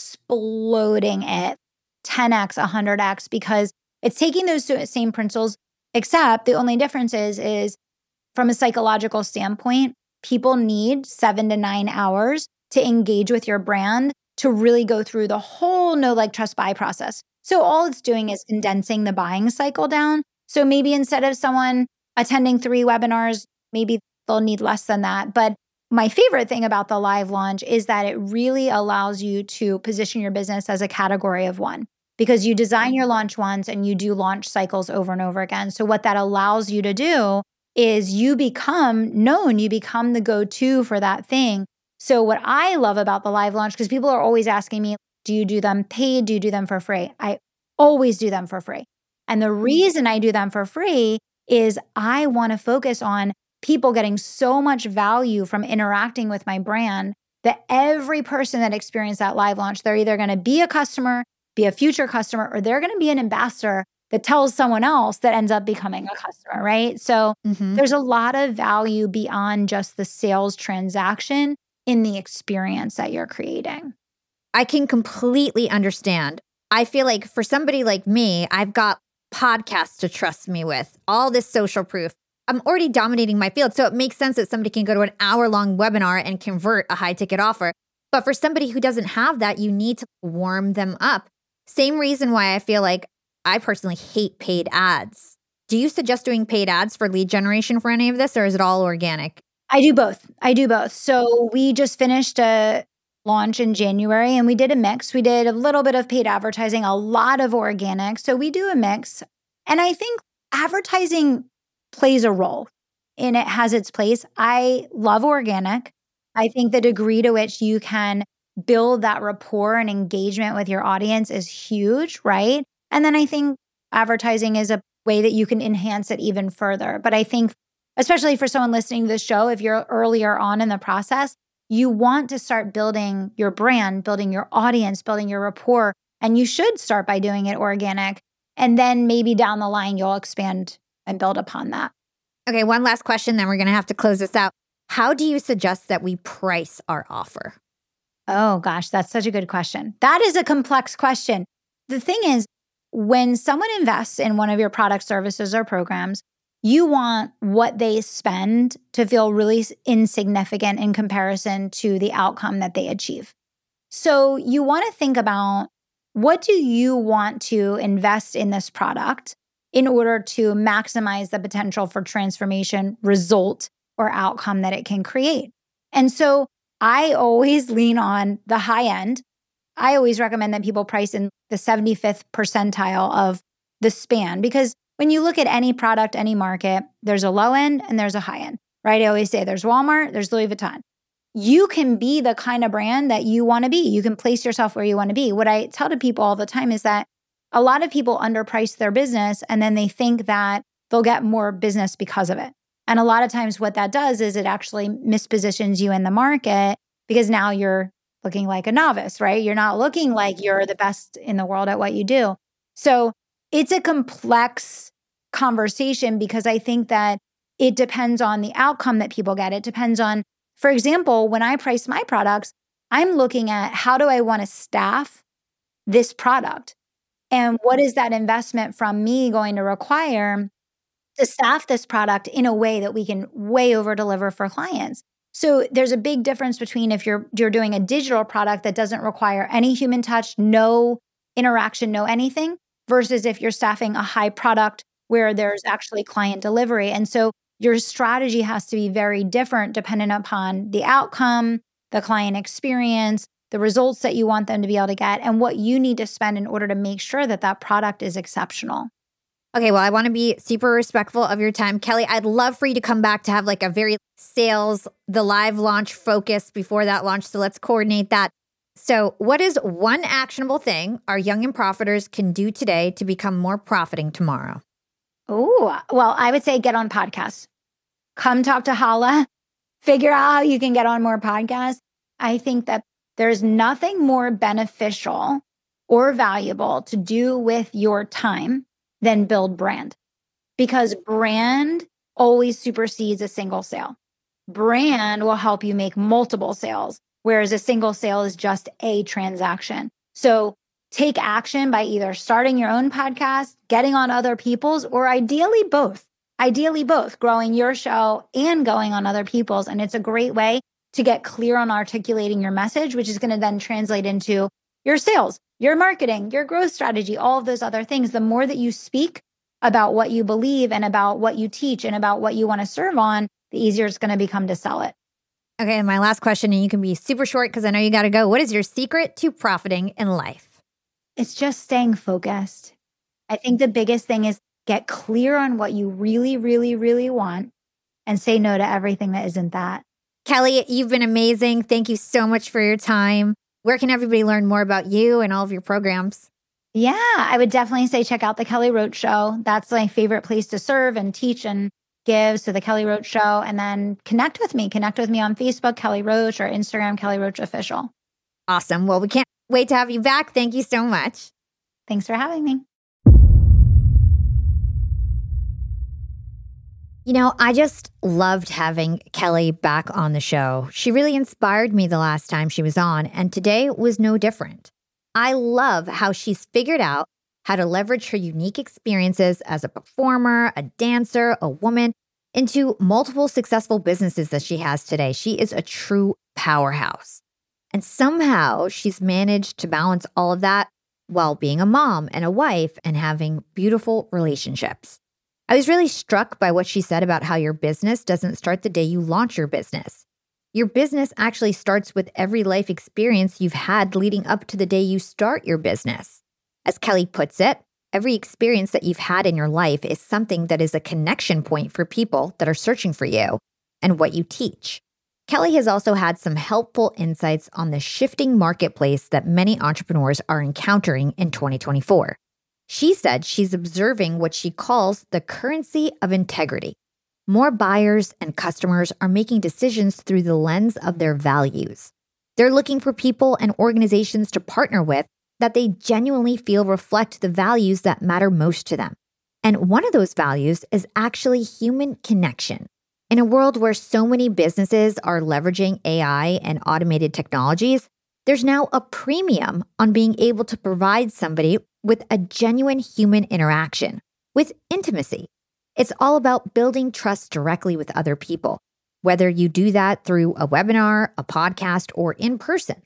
exploding it 10x, 100x, because it's taking those same principles, except the only difference is from a psychological standpoint, people need 7 to 9 hours to engage with your brand to really go through the whole know, like, trust, buy process. So all it's doing is condensing the buying cycle down. So maybe instead of someone attending 3 webinars, maybe they'll need less than that. But my favorite thing about the live launch is that it really allows you to position your business as a category of one because you design your launch once and you do launch cycles over and over again. So what that allows you to do is you become known, you become the go-to for that thing. So what I love about the live launch, because people are always asking me, do you do them paid? Do you do them for free? I always do them for free. And the reason I do them for free is I want to focus on people getting so much value from interacting with my brand that every person that experienced that live launch, they're either going to be a customer, be a future customer, or they're going to be an ambassador that tells someone else that ends up becoming a customer, right? So there's a lot of value beyond just the sales transaction in the experience that you're creating. I can completely understand. I feel like for somebody like me, I've got podcasts to trust me with, all this social proof. I'm already dominating my field. So it makes sense that somebody can go to an hour-long webinar and convert a high-ticket offer. But for somebody who doesn't have that, you need to warm them up. Same reason why I feel like I personally hate paid ads. Do you suggest doing paid ads for lead generation for any of this, or is it all organic? I do both. I do both. So we just finished a launch in January and we did a mix. We did a little bit of paid advertising, a lot of organic. So we do a mix. And I think advertising plays a role and it has its place. I love organic. I think the degree to which you can build that rapport and engagement with your audience is huge, right? And then I think advertising is a way that you can enhance it even further. But I think, especially for someone listening to this show, if you're earlier on in the process, you want to start building your brand, building your audience, building your rapport. And you should start by doing it organic. And then maybe down the line, you'll expand and build upon that. Okay, one last question, then we're going to have to close this out. How do you suggest that we price our offer? Oh gosh, that's such a good question. That is a complex question. The thing is, when someone invests in one of your products, services, or programs, you want what they spend to feel really insignificant in comparison to the outcome that they achieve. So you want to think about, what do you want to invest in this product in order to maximize the potential for transformation, result, or outcome that it can create? And so I always lean on the high end. I always recommend that people price in the 75th percentile of the span, because when you look at any product, any market, there's a low end and there's a high end, right? I always say there's Walmart, there's Louis Vuitton. You can be the kind of brand that you want to be. You can place yourself where you want to be. What I tell to people all the time is that a lot of people underprice their business and then they think that they'll get more business because of it. And a lot of times what that does is it actually mispositions you in the market, because now you're looking like a novice, right? You're not looking like you're the best in the world at what you do. So it's a complex conversation, because I think that it depends on the outcome that people get. It depends on, for example, when I price my products, I'm looking at, how do I want to staff this product? And what is that investment from me going to require to staff this product in a way that we can way over deliver for clients? So there's a big difference between if you're doing a digital product that doesn't require any human touch, no interaction, no anything, versus if you're staffing a high product where there's actually client delivery. And so your strategy has to be very different depending upon the outcome, the client experience, the results that you want them to be able to get, and what you need to spend in order to make sure that that product is exceptional. Okay, well, I want to be super respectful of your time. Kelly, I'd love for you to come back to have like a very sales, the live launch focus before that launch. So let's coordinate that. So what is one actionable thing our young and profiters can do today to become more profiting tomorrow? Oh, well, I would say get on podcasts. Come talk to Hala. Figure out how you can get on more podcasts. I think that there's nothing more beneficial or valuable to do with your time than build brand, because brand always supersedes a single sale. Brand will help you make multiple sales, whereas a single sale is just a transaction. So take action by either starting your own podcast, getting on other people's, or ideally both, growing your show and going on other people's. And it's a great way to get clear on articulating your message, which is going to then translate into your sales, your marketing, your growth strategy, all of those other things. The more that you speak about what you believe and about what you teach and about what you want to serve on, the easier it's going to become to sell it. Okay, and my last question, and you can be super short because I know you got to go. What is your secret to profiting in life? It's just staying focused. I think the biggest thing is get clear on what you really, really, really want and say no to everything that isn't that. Kelly, you've been amazing. Thank you so much for your time. Where can everybody learn more about you and all of your programs? Yeah, I would definitely say check out the Kelly Roach Show. That's my favorite place to serve and teach and give. So the Kelly Roach Show. And then connect with me. Connect with me on Facebook, Kelly Roach, or Instagram, Kelly Roach Official. Awesome. Well, we can't wait to have you back. Thank you so much. Thanks for having me. You know, I just loved having Kelly back on the show. She really inspired me the last time she was on, and today was no different. I love how she's figured out how to leverage her unique experiences as a performer, a dancer, a woman, into multiple successful businesses that she has today. She is a true powerhouse. And somehow she's managed to balance all of that while being a mom and a wife and having beautiful relationships. I was really struck by what she said about how your business doesn't start the day you launch your business. Your business actually starts with every life experience you've had leading up to the day you start your business. As Kelly puts it, every experience that you've had in your life is something that is a connection point for people that are searching for you and what you teach. Kelly has also had some helpful insights on the shifting marketplace that many entrepreneurs are encountering in 2024. She said she's observing what she calls the currency of integrity. More buyers and customers are making decisions through the lens of their values. They're looking for people and organizations to partner with that they genuinely feel reflect the values that matter most to them. And one of those values is actually human connection. In a world where so many businesses are leveraging AI and automated technologies, there's now a premium on being able to provide somebody with a genuine human interaction, with intimacy. It's all about building trust directly with other people, whether you do that through a webinar, a podcast, or in person.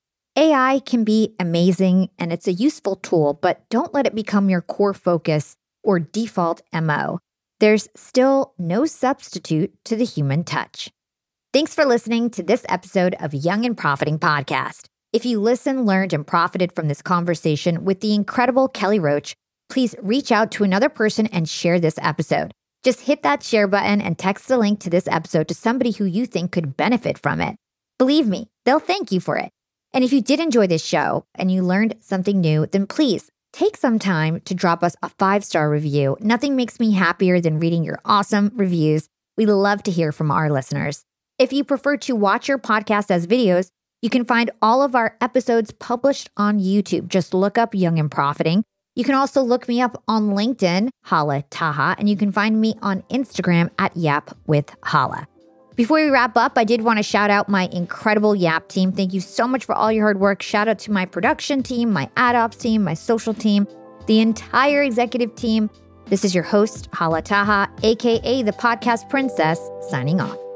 AI can be amazing and it's a useful tool, but don't let it become your core focus or default MO. There's still no substitute to the human touch. Thanks for listening to this episode of Young and Profiting Podcast. If you listened, learned, and profited from this conversation with the incredible Kelly Roach, please reach out to another person and share this episode. Just hit that share button and text the link to this episode to somebody who you think could benefit from it. Believe me, they'll thank you for it. And if you did enjoy this show and you learned something new, then please take some time to drop us a 5-star review. Nothing makes me happier than reading your awesome reviews. We love to hear from our listeners. If you prefer to watch your podcast as videos, you can find all of our episodes published on YouTube. Just look up Young and Profiting. You can also look me up on LinkedIn, Hala Taha, and you can find me on Instagram at Yap with Hala. Before we wrap up, I did want to shout out my incredible Yap team. Thank you so much for all your hard work. Shout out to my production team, my ad ops team, my social team, the entire executive team. This is your host, Hala Taha, aka the Podcast Princess, signing off.